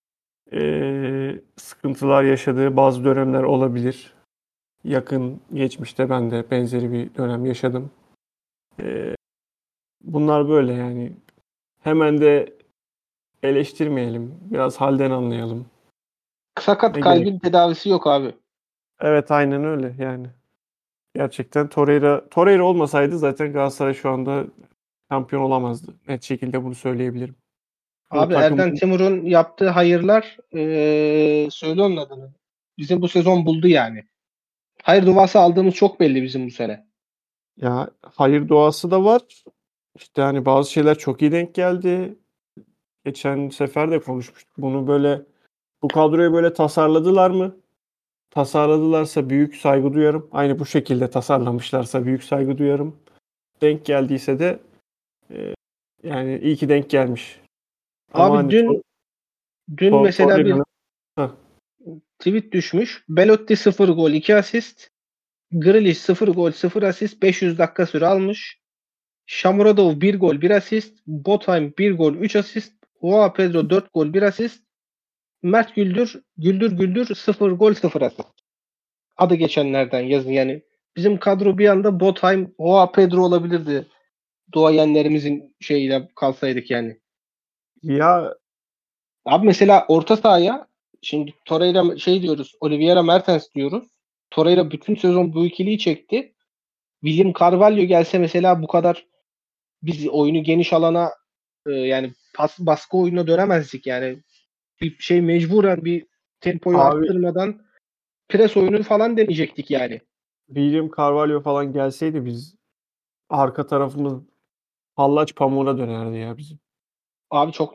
sıkıntılar yaşadığı bazı dönemler olabilir. Yakın geçmişte ben de benzeri bir dönem yaşadım. Eee, Bunlar böyle yani. Hemen de eleştirmeyelim. Biraz halden anlayalım. sakat Ne gerek? kalbin tedavisi yok abi. Evet aynen öyle yani. Gerçekten Torreira olmasaydı zaten Galatasaray şu anda şampiyon olamazdı. Net şekilde bunu söyleyebilirim. Bu Abi Erden takımın Timur'un yaptığı hayırlar söyle onun adını. Bizim bu sezon buldu yani. Hayır duası aldığımız çok belli bizim bu sene. ya hayır doğası da var. İşte hani bazı şeyler çok iyi denk geldi. Geçen sefer de konuşmuştuk. Bu kadroyu böyle tasarladılar mı? Tasarladılarsa büyük saygı duyarım. Aynı bu şekilde tasarlamışlarsa büyük saygı duyarım. Denk geldiyse de e, yani iyi ki denk gelmiş. Ama Abi hani dün mesela bir Torreira'nın Heh, tweet düşmüş. Belotti 0 gol 2 asist. Grealish 0 gol 0 asist 500 dakika süre almış. Shomurodov 1 gol 1 asist. Botheim 1 gol 3 asist. Joao Pedro 4 gol 1 asist. Mert Güldür 0 gol 0 asist. Adı geçenlerden yazın yani. Bizim kadro bir anda Botheim, Joao Pedro olabilirdi. Duayenlerimizin şeyiyle kalsaydık yani. ya Abi mesela orta sahaya şimdi Torreira şey diyoruz. Oliveira Mertens diyoruz. Torreira bütün sezon bu ikiliyi çekti. William Carvalho gelse mesela bu kadar biz oyunu geniş alana yani baskı oyununa dönemezdik yani. Bir şey mecburen bir tempoyu abi arttırmadan pres oyunu falan deneyecektik yani. William Carvalho falan gelseydi biz arka tarafımız hallaç pamuğuna dönerdi ya bizim. Abi çok net.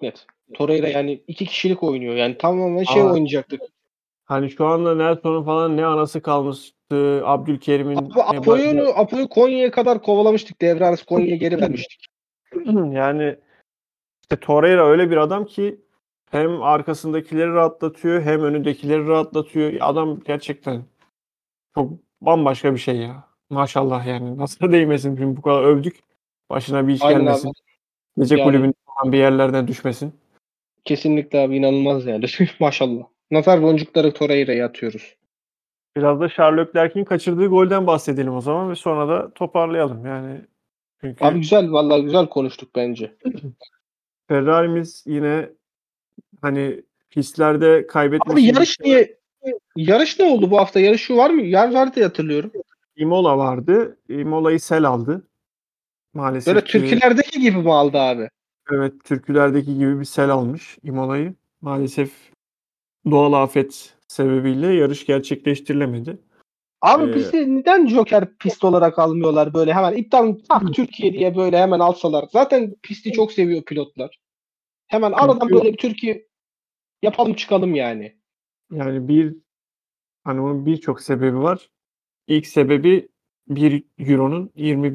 Torreira yani 2 kişilik oynuyor. Yani tamamen şey Aa, oynayacaktık. hani şu anda Nelson'un falan ne anası kalmıştı. Abdülkerim'in ne Apo'yu Konya'ya kadar kovalamıştık. Devre arası Konya'ya geri vermiştik. yani işte Torreira öyle bir adam ki hem arkasındakileri rahatlatıyor hem önündekileri rahatlatıyor. Adam gerçekten çok bambaşka bir şey ya. Maşallah yani. Nasıl değmesin, şimdi bu kadar övdük. Başına bir iş Aynen gelmesin. abi. Gece Yani kulübünde falan bir yerlerden düşmesin. kesinlikle abi inanılmaz yani. Maşallah. Nazar boncukları Torreira'ya atıyoruz. Biraz da Charles Leclerc'in kaçırdığı golden bahsedelim o zaman ve sonra da toparlayalım. Yani Abi çünkü güzel vallahi güzel konuştuk bence. Ferrari'miz yine hani pistlerde Abi kaybetmesini yarış ne oldu bu hafta? Yarış şu var mı? Yer var diye hatırlıyorum. Imola vardı. Imola'yı sel aldı. Böyle Maalesef ki türkülerdeki gibi mi aldı abi? evet, türkülerdeki gibi bir sel almış Imola'yı. Maalesef doğal afet sebebiyle yarış gerçekleştirilemedi. Abi Ee, bizi neden Joker pist olarak almıyorlar böyle hemen iptal tak Türkiye diye böyle hemen alsalar. Zaten pisti çok seviyor pilotlar. Hemen aradan çünkü böyle bir Türkiye yapalım çıkalım yani. yani hani onun birçok sebebi var. İlk sebebi 1 Euro'nun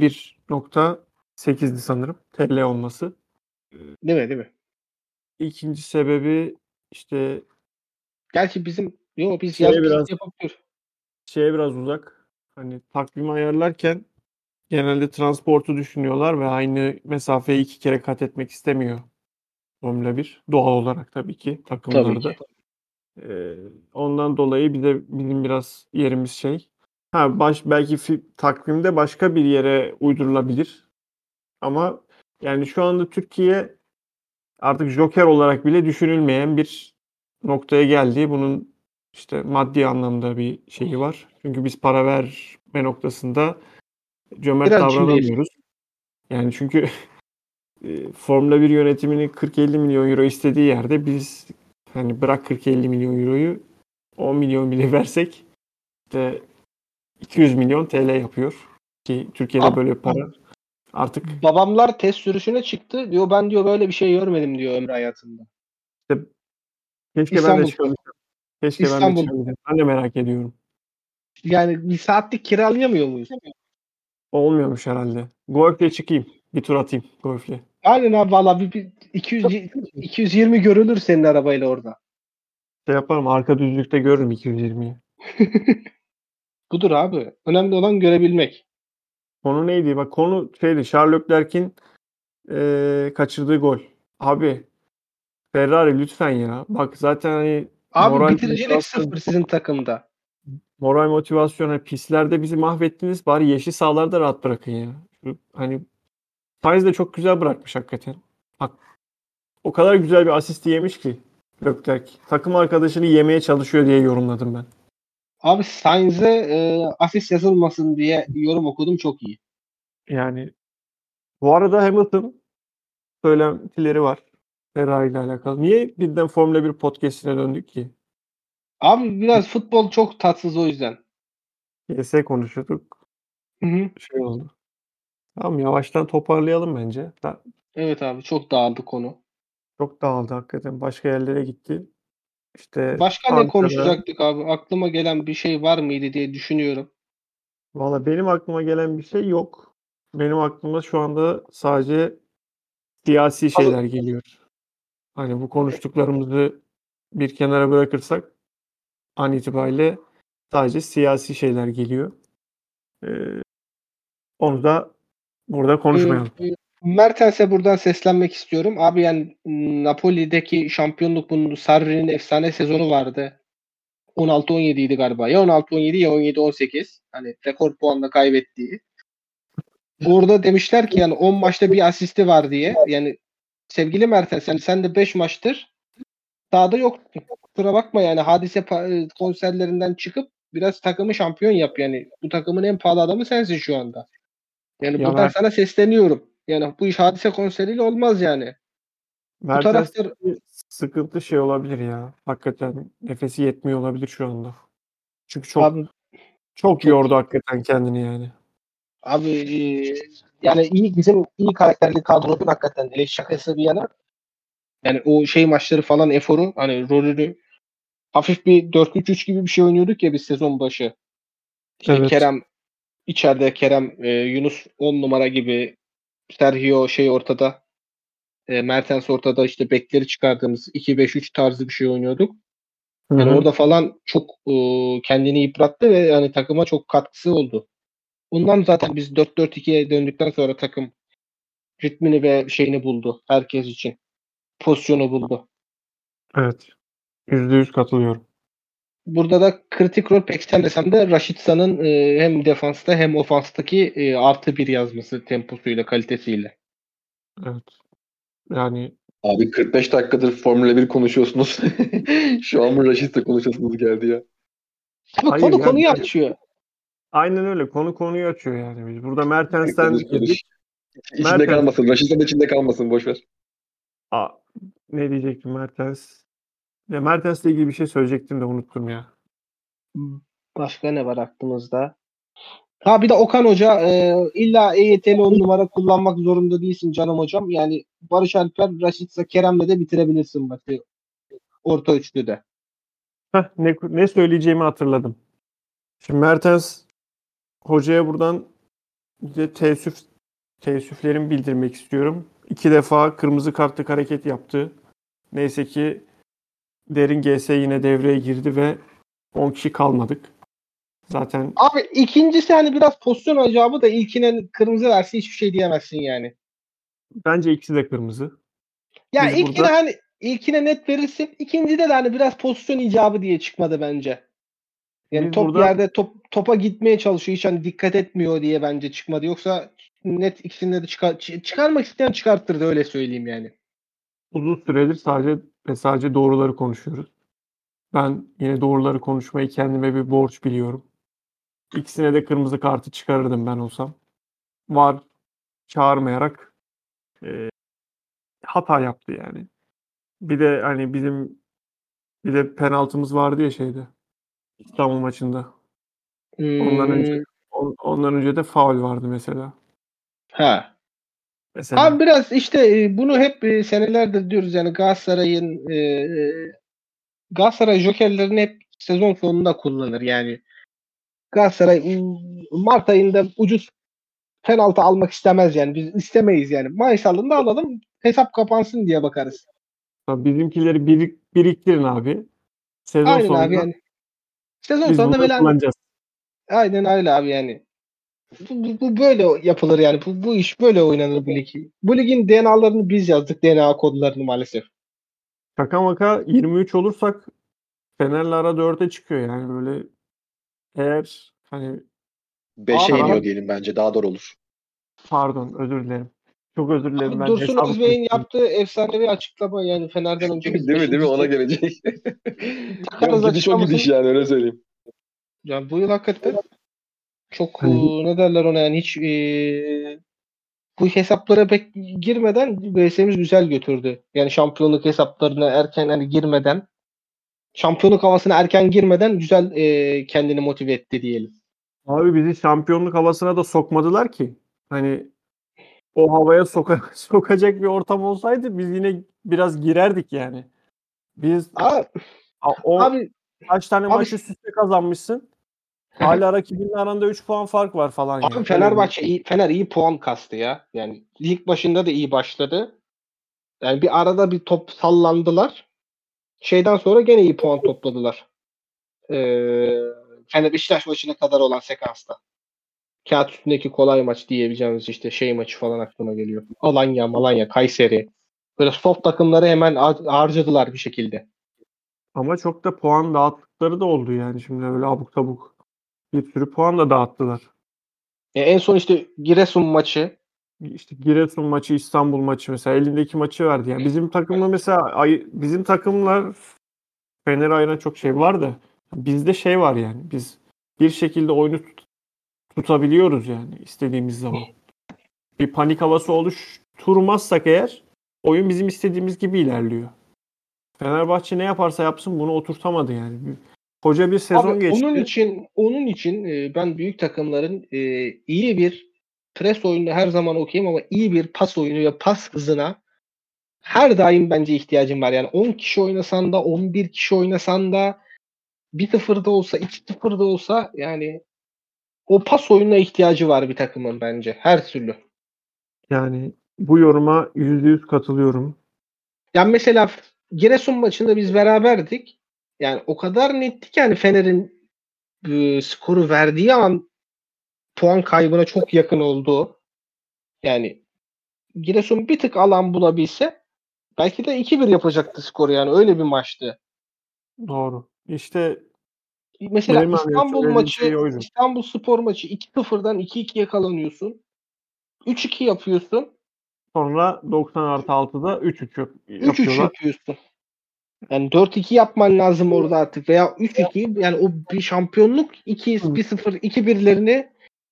21.8'di sanırım TL olması. Değil mi değil mi? İkinci sebebi işte Gerçi biz şeye yaz biraz pist yapabiliyoruz. şeye biraz uzak. Hani takvimi ayarlarken genelde transportu düşünüyorlar ve aynı mesafeyi 2 kere kat etmek istemiyor Formula 1. Doğal olarak tabii ki Tabii takımlarda. ki. Ee, ondan dolayı bizim biraz yerimiz şey. Belki takvimde başka bir yere uydurulabilir. Ama yani şu anda Türkiye artık joker olarak bile düşünülmeyen bir noktaya geldi. Bunun işte maddi anlamda bir şeyi var. Çünkü biz para verme noktasında cömert Biraz içindeyiz. davranamıyoruz. Yani çünkü Formula 1 yönetiminin 40-50 milyon euro istediği yerde biz hani bırak 40-50 milyon euroyu 10 milyon bile versek işte 200 milyon TL yapıyor. Ki Türkiye'de Abi, böyle para artık babamlar test sürüşüne çıktı. Diyor ben diyor böyle bir şey görmedim diyor ömrü hayatında. işte keşke ben de İstanbul. çıkabilsem. Keşke ben de İstanbul. çıkabilsem. Ben de merak ediyorum. Yani bir saatlik kiralayamıyor muyuz? Olmuyormuş herhalde. Golf'le çıkayım. Bir tur atayım golf'le. Aynen abi valla bir 220 görülür senin arabayla orada. Şey yaparım, arka düzlükte görürüm 220'yi. Budur abi. Önemli olan görebilmek. Konu neydi? Bak konu şeydi. Charles Leclerc'in kaçırdığı gol. Abi Ferrari lütfen ya. Bak zaten hani Abi bitiricilik sıfır sizin takımda. moral motivasyon hani pistlerde bizi mahvettiniz. Bari yeşil sahalarda rahat bırakın ya. Hani Sainz de çok güzel bırakmış hakikaten. Bak o kadar güzel bir asist yemiş ki Leclerc. Takım arkadaşını yemeye çalışıyor diye yorumladım ben. Abi Sainz'e asist yazılmasın diye yorum okudum çok iyi. Yani bu arada Hamilton söylentileri var Ferrari ile alakalı. Niye birden Formula 1 podcast'ine döndük ki? Abi biraz futbol çok tatsız o yüzden. PS konuşuyorduk. Hı hı. Şey oldu. Tamam, yavaştan toparlayalım bence. Evet abi çok dağıldı konu. Çok dağıldı hakikaten. Başka yerlere gitti. İşte Başka ne Ankara. konuşacaktık abi? Aklıma gelen bir şey var mıydı diye düşünüyorum. Valla benim aklıma gelen bir şey yok. Benim aklıma şu anda sadece siyasi şeyler geliyor. Hani bu konuştuklarımızı bir kenara bırakırsak an itibariyle sadece siyasi şeyler geliyor. Ee, onu da burada Ee, konuşmayalım. Mertens'e buradan seslenmek istiyorum. Abi yani Napoli'deki şampiyonluk bunun Sarri'nin efsane sezonu vardı. 16-17 idi galiba. Ya 16-17 ya 17-18. Hani rekor puanla kaybettiği. Orada demişler ki yani 10 maçta bir asisti var diye. Yani sevgili Mertens yani sen de 5 maçtır sahada yoktun. Kusura bakma yani konserlerinden çıkıp biraz takımı şampiyon yap yani. Bu takımın en pahalı adamı sensin şu anda. Yani Ya buradan sana sesleniyorum. Yani bu iş hadise konseriyle olmaz yani. Bu Mertens taraftar sıkıntı şey olabilir ya. Hakikaten nefesi yetmiyor olabilir şu anda. Çünkü abi çok çok yordu hakikaten kendini yani. abi yani bizim iyi karakterli kadrodun hakikaten şakası bir yana Yani o şey maçları falan eforu hani rolünü hafif bir 4-3-3 gibi bir şey oynuyorduk ya biz sezon başı. İşte Evet. Kerem içeride Yunus 10 numara gibi Sergio şey ortada Mertens ortada işte bekleri çıkardığımız 2-5-3 tarzı bir şey oynuyorduk. Hı Yani hı. orada falan çok kendini yıprattı ve yani takıma çok katkısı oldu. Ondan zaten biz 4-4-2'ye döndükten sonra takım ritmini ve şeyini buldu herkes için. Pozisyonu buldu. Evet. %100 katılıyorum. Burada da kritik rol pek istemesem de Raşitsa'nın hem defansta hem ofanstaki artı bir yazması temposuyla, kalitesiyle. Evet. Yani Abi 45 dakikadır Formula 1 konuşuyorsunuz. Şu an mı Raşit'le konuşasınız geldi ya. Ama hayır konu ya, konuyu açıyor. aynen öyle. Konu konuyu açıyor yani. Biz burada Konuş Mertens'ten konuş. girdik. İçinde Mertens. kalmasın. Raşit'in de içinde kalmasın. Boş ver. Aa, ne diyecektim Mertens? Ya Mertens'le ilgili bir şey söyleyecektim de unuttum ya. Başka ne var aklımızda? Ha bir de Okan Hoca illa EYT'li 10 numara kullanmak zorunda değilsin canım hocam. Yani Barış Alper, Raşitsa, Kerem'le de bitirebilirsin maçı orta üçlüde. Heh, ne söyleyeceğimi hatırladım. Şimdi Mertens hocaya buradan bir de teessüflerimi bildirmek istiyorum. 2 defa kırmızı kartlık hareket yaptı. Neyse ki Derin GS yine devreye girdi ve 10 kişi kalmadık. Zaten Abi ikincisi hani biraz pozisyon acabı da ilkine kırmızı verse hiçbir şey diyemezsin yani. bence ikisi de kırmızı. Ya Biz burada ilkine net verirsin. İkincide de hani biraz pozisyon icabı diye çıkmadı bence. Yani biz top burada yerde topa gitmeye çalışıyor. Hiç hani dikkat etmiyor diye bence çıkmadı. Yoksa net ikisinde de çıkarmak isteyen çıkarttırdı öyle söyleyeyim yani. uzun süredir sadece doğruları konuşuyoruz. Ben yine doğruları konuşmayı kendime bir borç biliyorum. İkisine de kırmızı kartı çıkarırdım ben olsam. VAR çağırmayarak e, hata yaptı yani. Bir de hani bir de penaltımız vardı ya şeyde İstanbul maçında. Ondan önce Hmm, ondan önce de faul vardı mesela. ha. Abi Mesela. biraz işte bunu hep senelerdir diyoruz yani Galatasaray jokerlerini hep sezon sonunda kullanır yani. Galatasaray Mart ayında ucuz penaltı almak istemez yani. Biz istemeyiz yani. Mayıs ayında alalım hesap kapansın diye bakarız. Bizimkileri biriktirin abi. Sezon Aynen abi sonunda yani. Sezon biz sonunda bunları böyle hani kullanacağız. aynen öyle abi yani. Bu böyle yapılır yani. Bu iş böyle oynanır bu lig. Bu ligin DNA'larını biz yazdık. DNA kodlarını maalesef. Şaka maka 23 olursak Fener'le ara 4'e çıkıyor yani böyle eğer hani 5'e Abi taraf iniyor diyelim bence daha doğru olur. pardon özür dilerim. Çok özür dilerim ben Dursun hesabı Özbey'in karıştırdım. yaptığı efsanevi açıklama yani Fener'den önce biz Değil mi? Değil mi? Ona beşinciyiz. gelecek. Yok Takarız gidiş o gidiş açıklamasını. yani öyle söyleyeyim. Yani bu yıl hakikaten çok Hani ne derler ona yani hiç bu hesaplara pek girmeden VS'miz güzel götürdü. Yani şampiyonluk hesaplarına erken hani girmeden şampiyonluk havasına erken girmeden güzel kendini motive etti diyelim. abi bizi şampiyonluk havasına da sokmadılar ki. Hani o havaya sokacak bir ortam olsaydı biz yine biraz girerdik yani. Biz Abi, o abi, kaç tane abi, maç üst üste kazanmışsın. Hala rakibinle aranda 3 puan fark var falan abi yani. Öyle diyeyim. Fener iyi puan kastı ya. Yani lig başında da iyi başladı. Yani bir arada bir top sallandılar. Şeyden sonra gene iyi puan topladılar. Ee, Fener Beşiktaş maçına kadar olan sekansta. Kağıt üstündeki kolay maç diyebileceğimiz işte şey maçı falan aklıma geliyor. Alanya, Malanya, Kayseri. Böyle soft takımları hemen harcadılar bir şekilde. Ama çok da puan dağıttıkları da oldu yani. Şimdi öyle abuk sabuk bir sürü puan da dağıttılar. En son işte Giresun maçı. İşte Giresun maçı, İstanbul maçı mesela elindeki maçı verdi. Yani bizim takımla mesela bizim takımlar Fener'e ayıran çok şey var da bizde şey var yani. Biz bir şekilde oyunu tutabiliyoruz yani istediğimiz zaman. Bir panik havası oluşturmazsak eğer oyun bizim istediğimiz gibi ilerliyor. Fenerbahçe ne yaparsa yapsın bunu oturtamadı yani. Koca bir Abi sezon onun geçti. için onun için ben büyük takımların iyi bir pres oyunu her zaman okuyayım ama iyi bir pas oyunu ve pas hızına her daim bence ihtiyacın var. Yani 10 kişi oynasan da 11 kişi oynasan da 1-0'da olsa 2-0'da olsa yani o pas oyununa ihtiyacı var bir takımın bence. Her türlü. Yani bu yoruma %100 katılıyorum. Yani mesela Giresun maçında biz beraberdik. Yani o kadar netti ki hani Fener'in skoru verdiği an puan kaybına çok yakın oldu. Yani Giresun bir tık alan bulabilse belki de 2-1 yapacaktı skoru yani öyle bir maçtı. Doğru. İşte Mesela benim hani İstanbul söylediğim maçı, şey oydu. İstanbulspor maçı 2-0'dan 2-2'ye yakalanıyorsun. 3-2 yapıyorsun. Sonra 90+6'da 3-3 3-3 yapıyorlar. yapıyorsun. Yani 4-2 yapman lazım orada artık veya 3-2 yani o bir şampiyonluk 2-1-0 2-1'lerini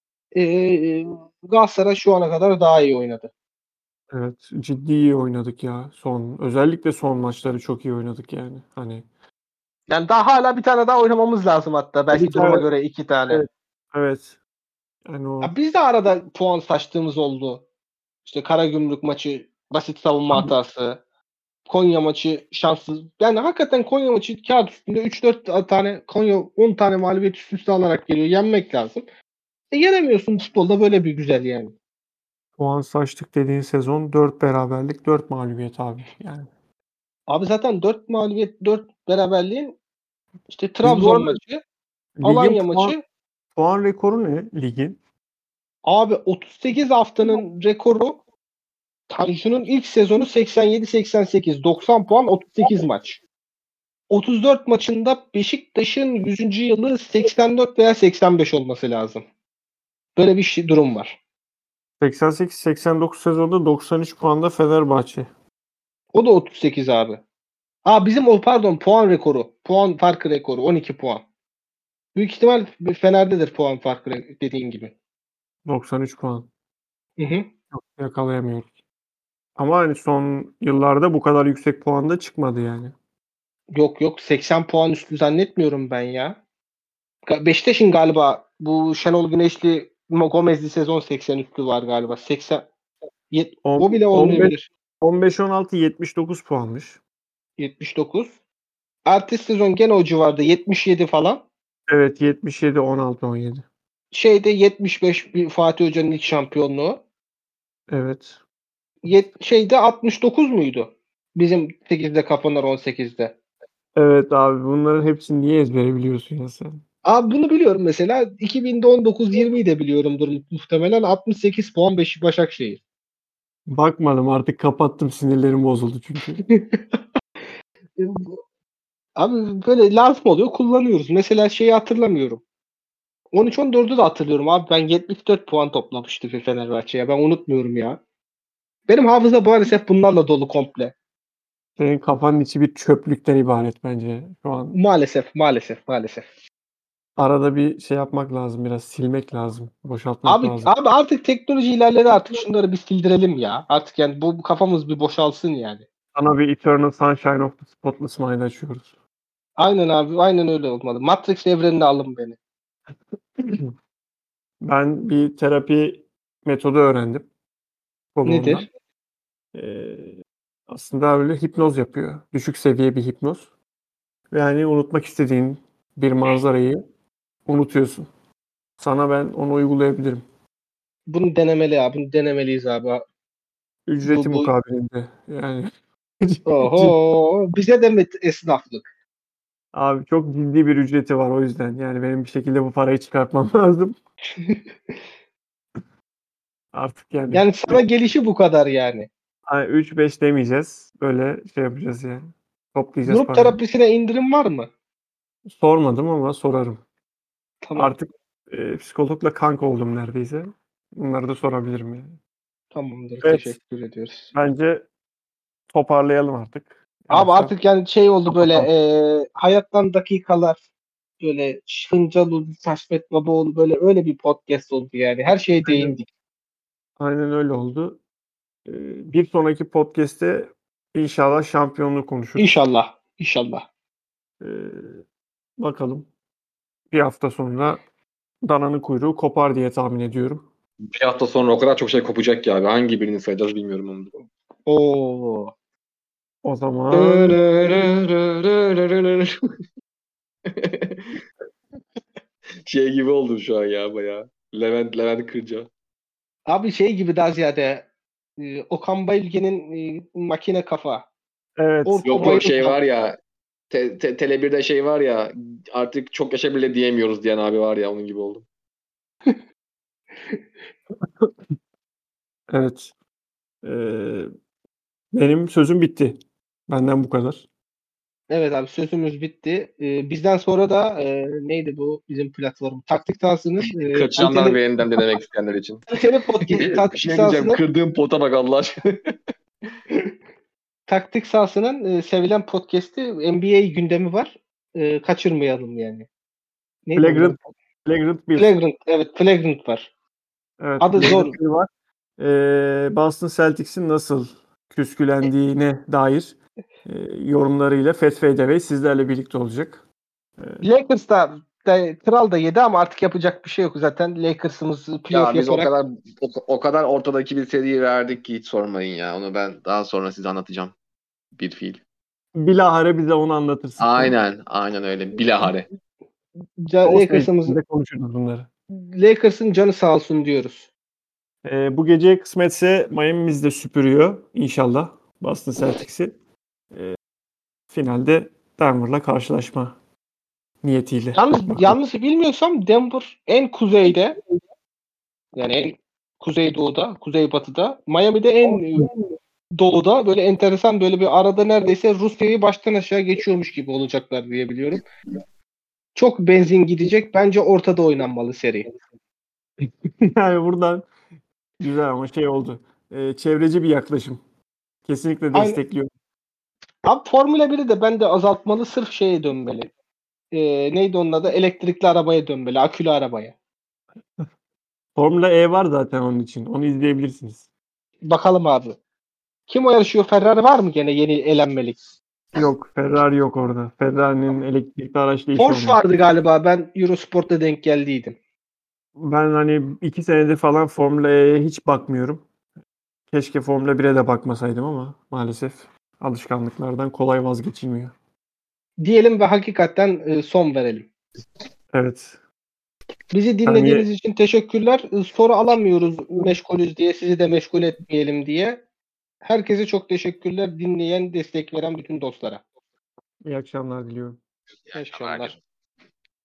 Galatasaray şu ana kadar daha iyi oynadı. Evet, ciddi iyi oynadık ya. Özellikle son maçları çok iyi oynadık yani. Hani Yani daha hala bir tane daha oynamamız lazım hatta. bir Belki duruma tane göre 2 tane. evet, evet. Yani o Ya biz de arada puan saçtığımız oldu. İşte Karagümrük maçı basit savunma hatası. Konya maçı şanssız. Yani hakikaten Konya maçı kağıt üstünde 3-4 tane Konya 10 tane mağlubiyet üst üste alarak geliyor. Yenmek lazım. Yenemiyorsun futbolda böyle bir güzel yani. puan saçtık dediğin sezon 4 beraberlik 4 mağlubiyet abi. Yani Abi zaten 4 mağlubiyet 4 beraberliğin işte biz bu Trabzon arada maçı, ligin Alanya maçı puan rekoru ne ligin? abi 38 haftanın rekoru Tanju'nun ilk sezonu 87-88 90 puan 38 maç. 34 maçında Beşiktaş'ın 100. yılı 84 veya 85 olması lazım. Böyle bir durum var. 88-89 sezonda 93 puanda Fenerbahçe. O da 38 abi. Bizim o pardon puan rekoru. Puan farkı rekoru 12 puan. Büyük ihtimal Fener'dedir puan farkı dediğin gibi. 93 puan. Hı hı. Yok, yakalayamıyoruz. Ama hani son yıllarda bu kadar yüksek puan da çıkmadı yani. Yok 80 puan üstü zannetmiyorum ben ya. Beşiktaş'ın galiba bu Şenol Güneşli Gomez'li sezon 80 üstü var galiba. 80 o bile 15 olmayabilir. 15-16 79 puanmış. 79. Ertesi sezon gene o civarda 77 falan. Evet 77 16 17. Şeyde 75 bir Fatih Hoca'nın ilk şampiyonluğu. Evet. Şeyde 69 muydu? Bizim 8'de kapanır 18'de. Evet abi bunların hepsini niye ezbere biliyorsun ya sen? Abi bunu biliyorum mesela. 2000'de 19-20'yi de biliyorumdur muhtemelen. 68 puan Başakşehir. Bakmadım artık kapattım sinirlerim bozuldu çünkü. Abi böyle lazım oluyor kullanıyoruz. Mesela şeyi hatırlamıyorum. 13-14'ü de hatırlıyorum abi. Ben 74 puan toplamıştı Fenerbahçe'ye. Ben unutmuyorum ya. Benim hafıza maalesef bunlarla dolu komple. Senin kafanın içi bir çöplükten ibaret bence şu an. Maalesef. Arada bir şey yapmak lazım biraz silmek lazım. Boşaltmak Abi, lazım. abi artık teknoloji ilerledi artık şunları bir sildirelim ya. Artık yani bu kafamız bir boşalsın yani. Sana bir Eternal Sunshine of the Spotless Mind açıyoruz. Aynen abi aynen öyle olmalı. Matrix evrenine alın beni. Ben bir terapi metodu öğrendim konuğumdan. Nedir? Ee, aslında öyle hipnoz yapıyor. Düşük seviye bir hipnoz. Ve hani unutmak istediğin bir manzarayı unutuyorsun. Sana ben onu uygulayabilirim. Bunu denemeli ya. Bunu denemeliyiz abi. Ücreti Bu mukabilinde. Yani oho bize de mi esnaflık? abi çok ciddi bir ücreti var o yüzden. Yani benim bir şekilde bu parayı çıkartmam lazım. Artık yani Yani sana gelişi bu kadar yani. 3-5 demeyeceğiz. Böyle şey yapacağız yani. Toplayacağız Grup parayı. terapisine indirim var mı? Sormadım ama sorarım. Tamam. Artık psikologla kanka oldum neredeyse. Bunları da sorabilirim yani. Tamamdır. Evet. Teşekkür ediyoruz. Bence toparlayalım artık. Abi Yavaştan. artık yani şey oldu böyle Kapatalım. hayattan dakikalar böyle Şıncalı, Saçmet Babaoğlu böyle öyle bir podcast oldu yani. Her şeye Aynen, değindik. aynen öyle oldu. Bir sonraki podcast'te inşallah şampiyonluğu konuşuruz. İnşallah. Ee, bakalım. Bir hafta sonra dananın kuyruğu kopar diye tahmin ediyorum. Bir hafta sonra o kadar çok şey kopacak ki abi. Hangi birini sayacağız bilmiyorum onu. Oo. O zaman Şey gibi oldum şu an ya bayağı. Levent Kırca. Abi şey gibi daha ziyade Okan Bayülgen'in makine kafa. evet. O Yok şey bayılacağım. var ya Tele1'de şey var ya artık çok yaşa bile diyemiyoruz diyen abi var ya onun gibi oldum. Evet. Ee, benim sözüm bitti. Benden bu kadar. Evet abi sözümüz bitti. Bizden sonra da neydi bu bizim platform? Taktik sahasının Kaçıranlar ve yeniden denemek isteyenler için. kaliteli podcast Bir taktik şey diyeceğim. sahasının Kırdığım pota bak Allah aşkına. taktik sahasının sevilen podcast'i NBA gündemi var. Kaçırmayalım yani. Neydi Flagrant, onların? Flagrant 1. Flagrant. Evet, Flagrant var. Evet, Adı zor. Flagrant 1 var. Boston Celtics'in nasıl küskülendiğine dair yorumlarıyla Fat Fade Away sizlerle birlikte olacak. Lakers da kral da yedi ama artık yapacak bir şey yok zaten. Lakers'ımız playoff Ya biz yaparak o kadar ortadaki bir seriyi verdik ki hiç sormayın ya. Onu ben daha sonra size anlatacağım. Bir fiil. Bilahare bize onu anlatırsın sonra. Aynen öyle. Bilahare. O Lakers'ımız seviyesinde konuşuruz bunları. Lakers'ın canı sağ olsun diyoruz. Bu gece kısmetse Miami'miz de süpürüyor inşallah Boston Celtics'i. Finalde Denver'la karşılaşma niyetiyle. Yalnız bilmiyorsam Denver en kuzeyde yani en kuzeydoğuda, kuzeybatıda, Miami'de en doğuda böyle enteresan böyle bir arada neredeyse Rusya'yı baştan aşağı geçiyormuş gibi olacaklar diye biliyorum. Çok benzin gidecek. Bence ortada oynanmalı seri. Yani buradan güzel ama şey oldu. Çevreci bir yaklaşım. Kesinlikle Aynen. destekliyorum. Abi Formula 1'i de bence azaltmalı. Sırf şeye dönmeli. Neydi onun adı? Elektrikli arabaya dönmeli. Akülü arabaya. Formula E var zaten onun için. Onu izleyebilirsiniz. Bakalım abi. Kim o yarışıyor? Ferrari var mı gene yeni elenmelik? Yok, Ferrari yok orada. Ferrari'nin elektrikli araçla işi Porsche olmuyor. vardı galiba. Ben Eurosport'ta denk geldiydim. Ben hani 2 senedir falan Formula E'ye hiç bakmıyorum. Keşke Formula 1'e de bakmasaydım ama maalesef alışkanlıklardan kolay vazgeçilmiyor. Diyelim ve hakikaten son verelim. Evet. Bizi dinlediğiniz için teşekkürler. Soru alamıyoruz meşgulüz diye. Sizi de meşgul etmeyelim diye. Herkese çok teşekkürler. Dinleyen, destek veren bütün dostlara. İyi akşamlar diliyorum. İyi akşamlar.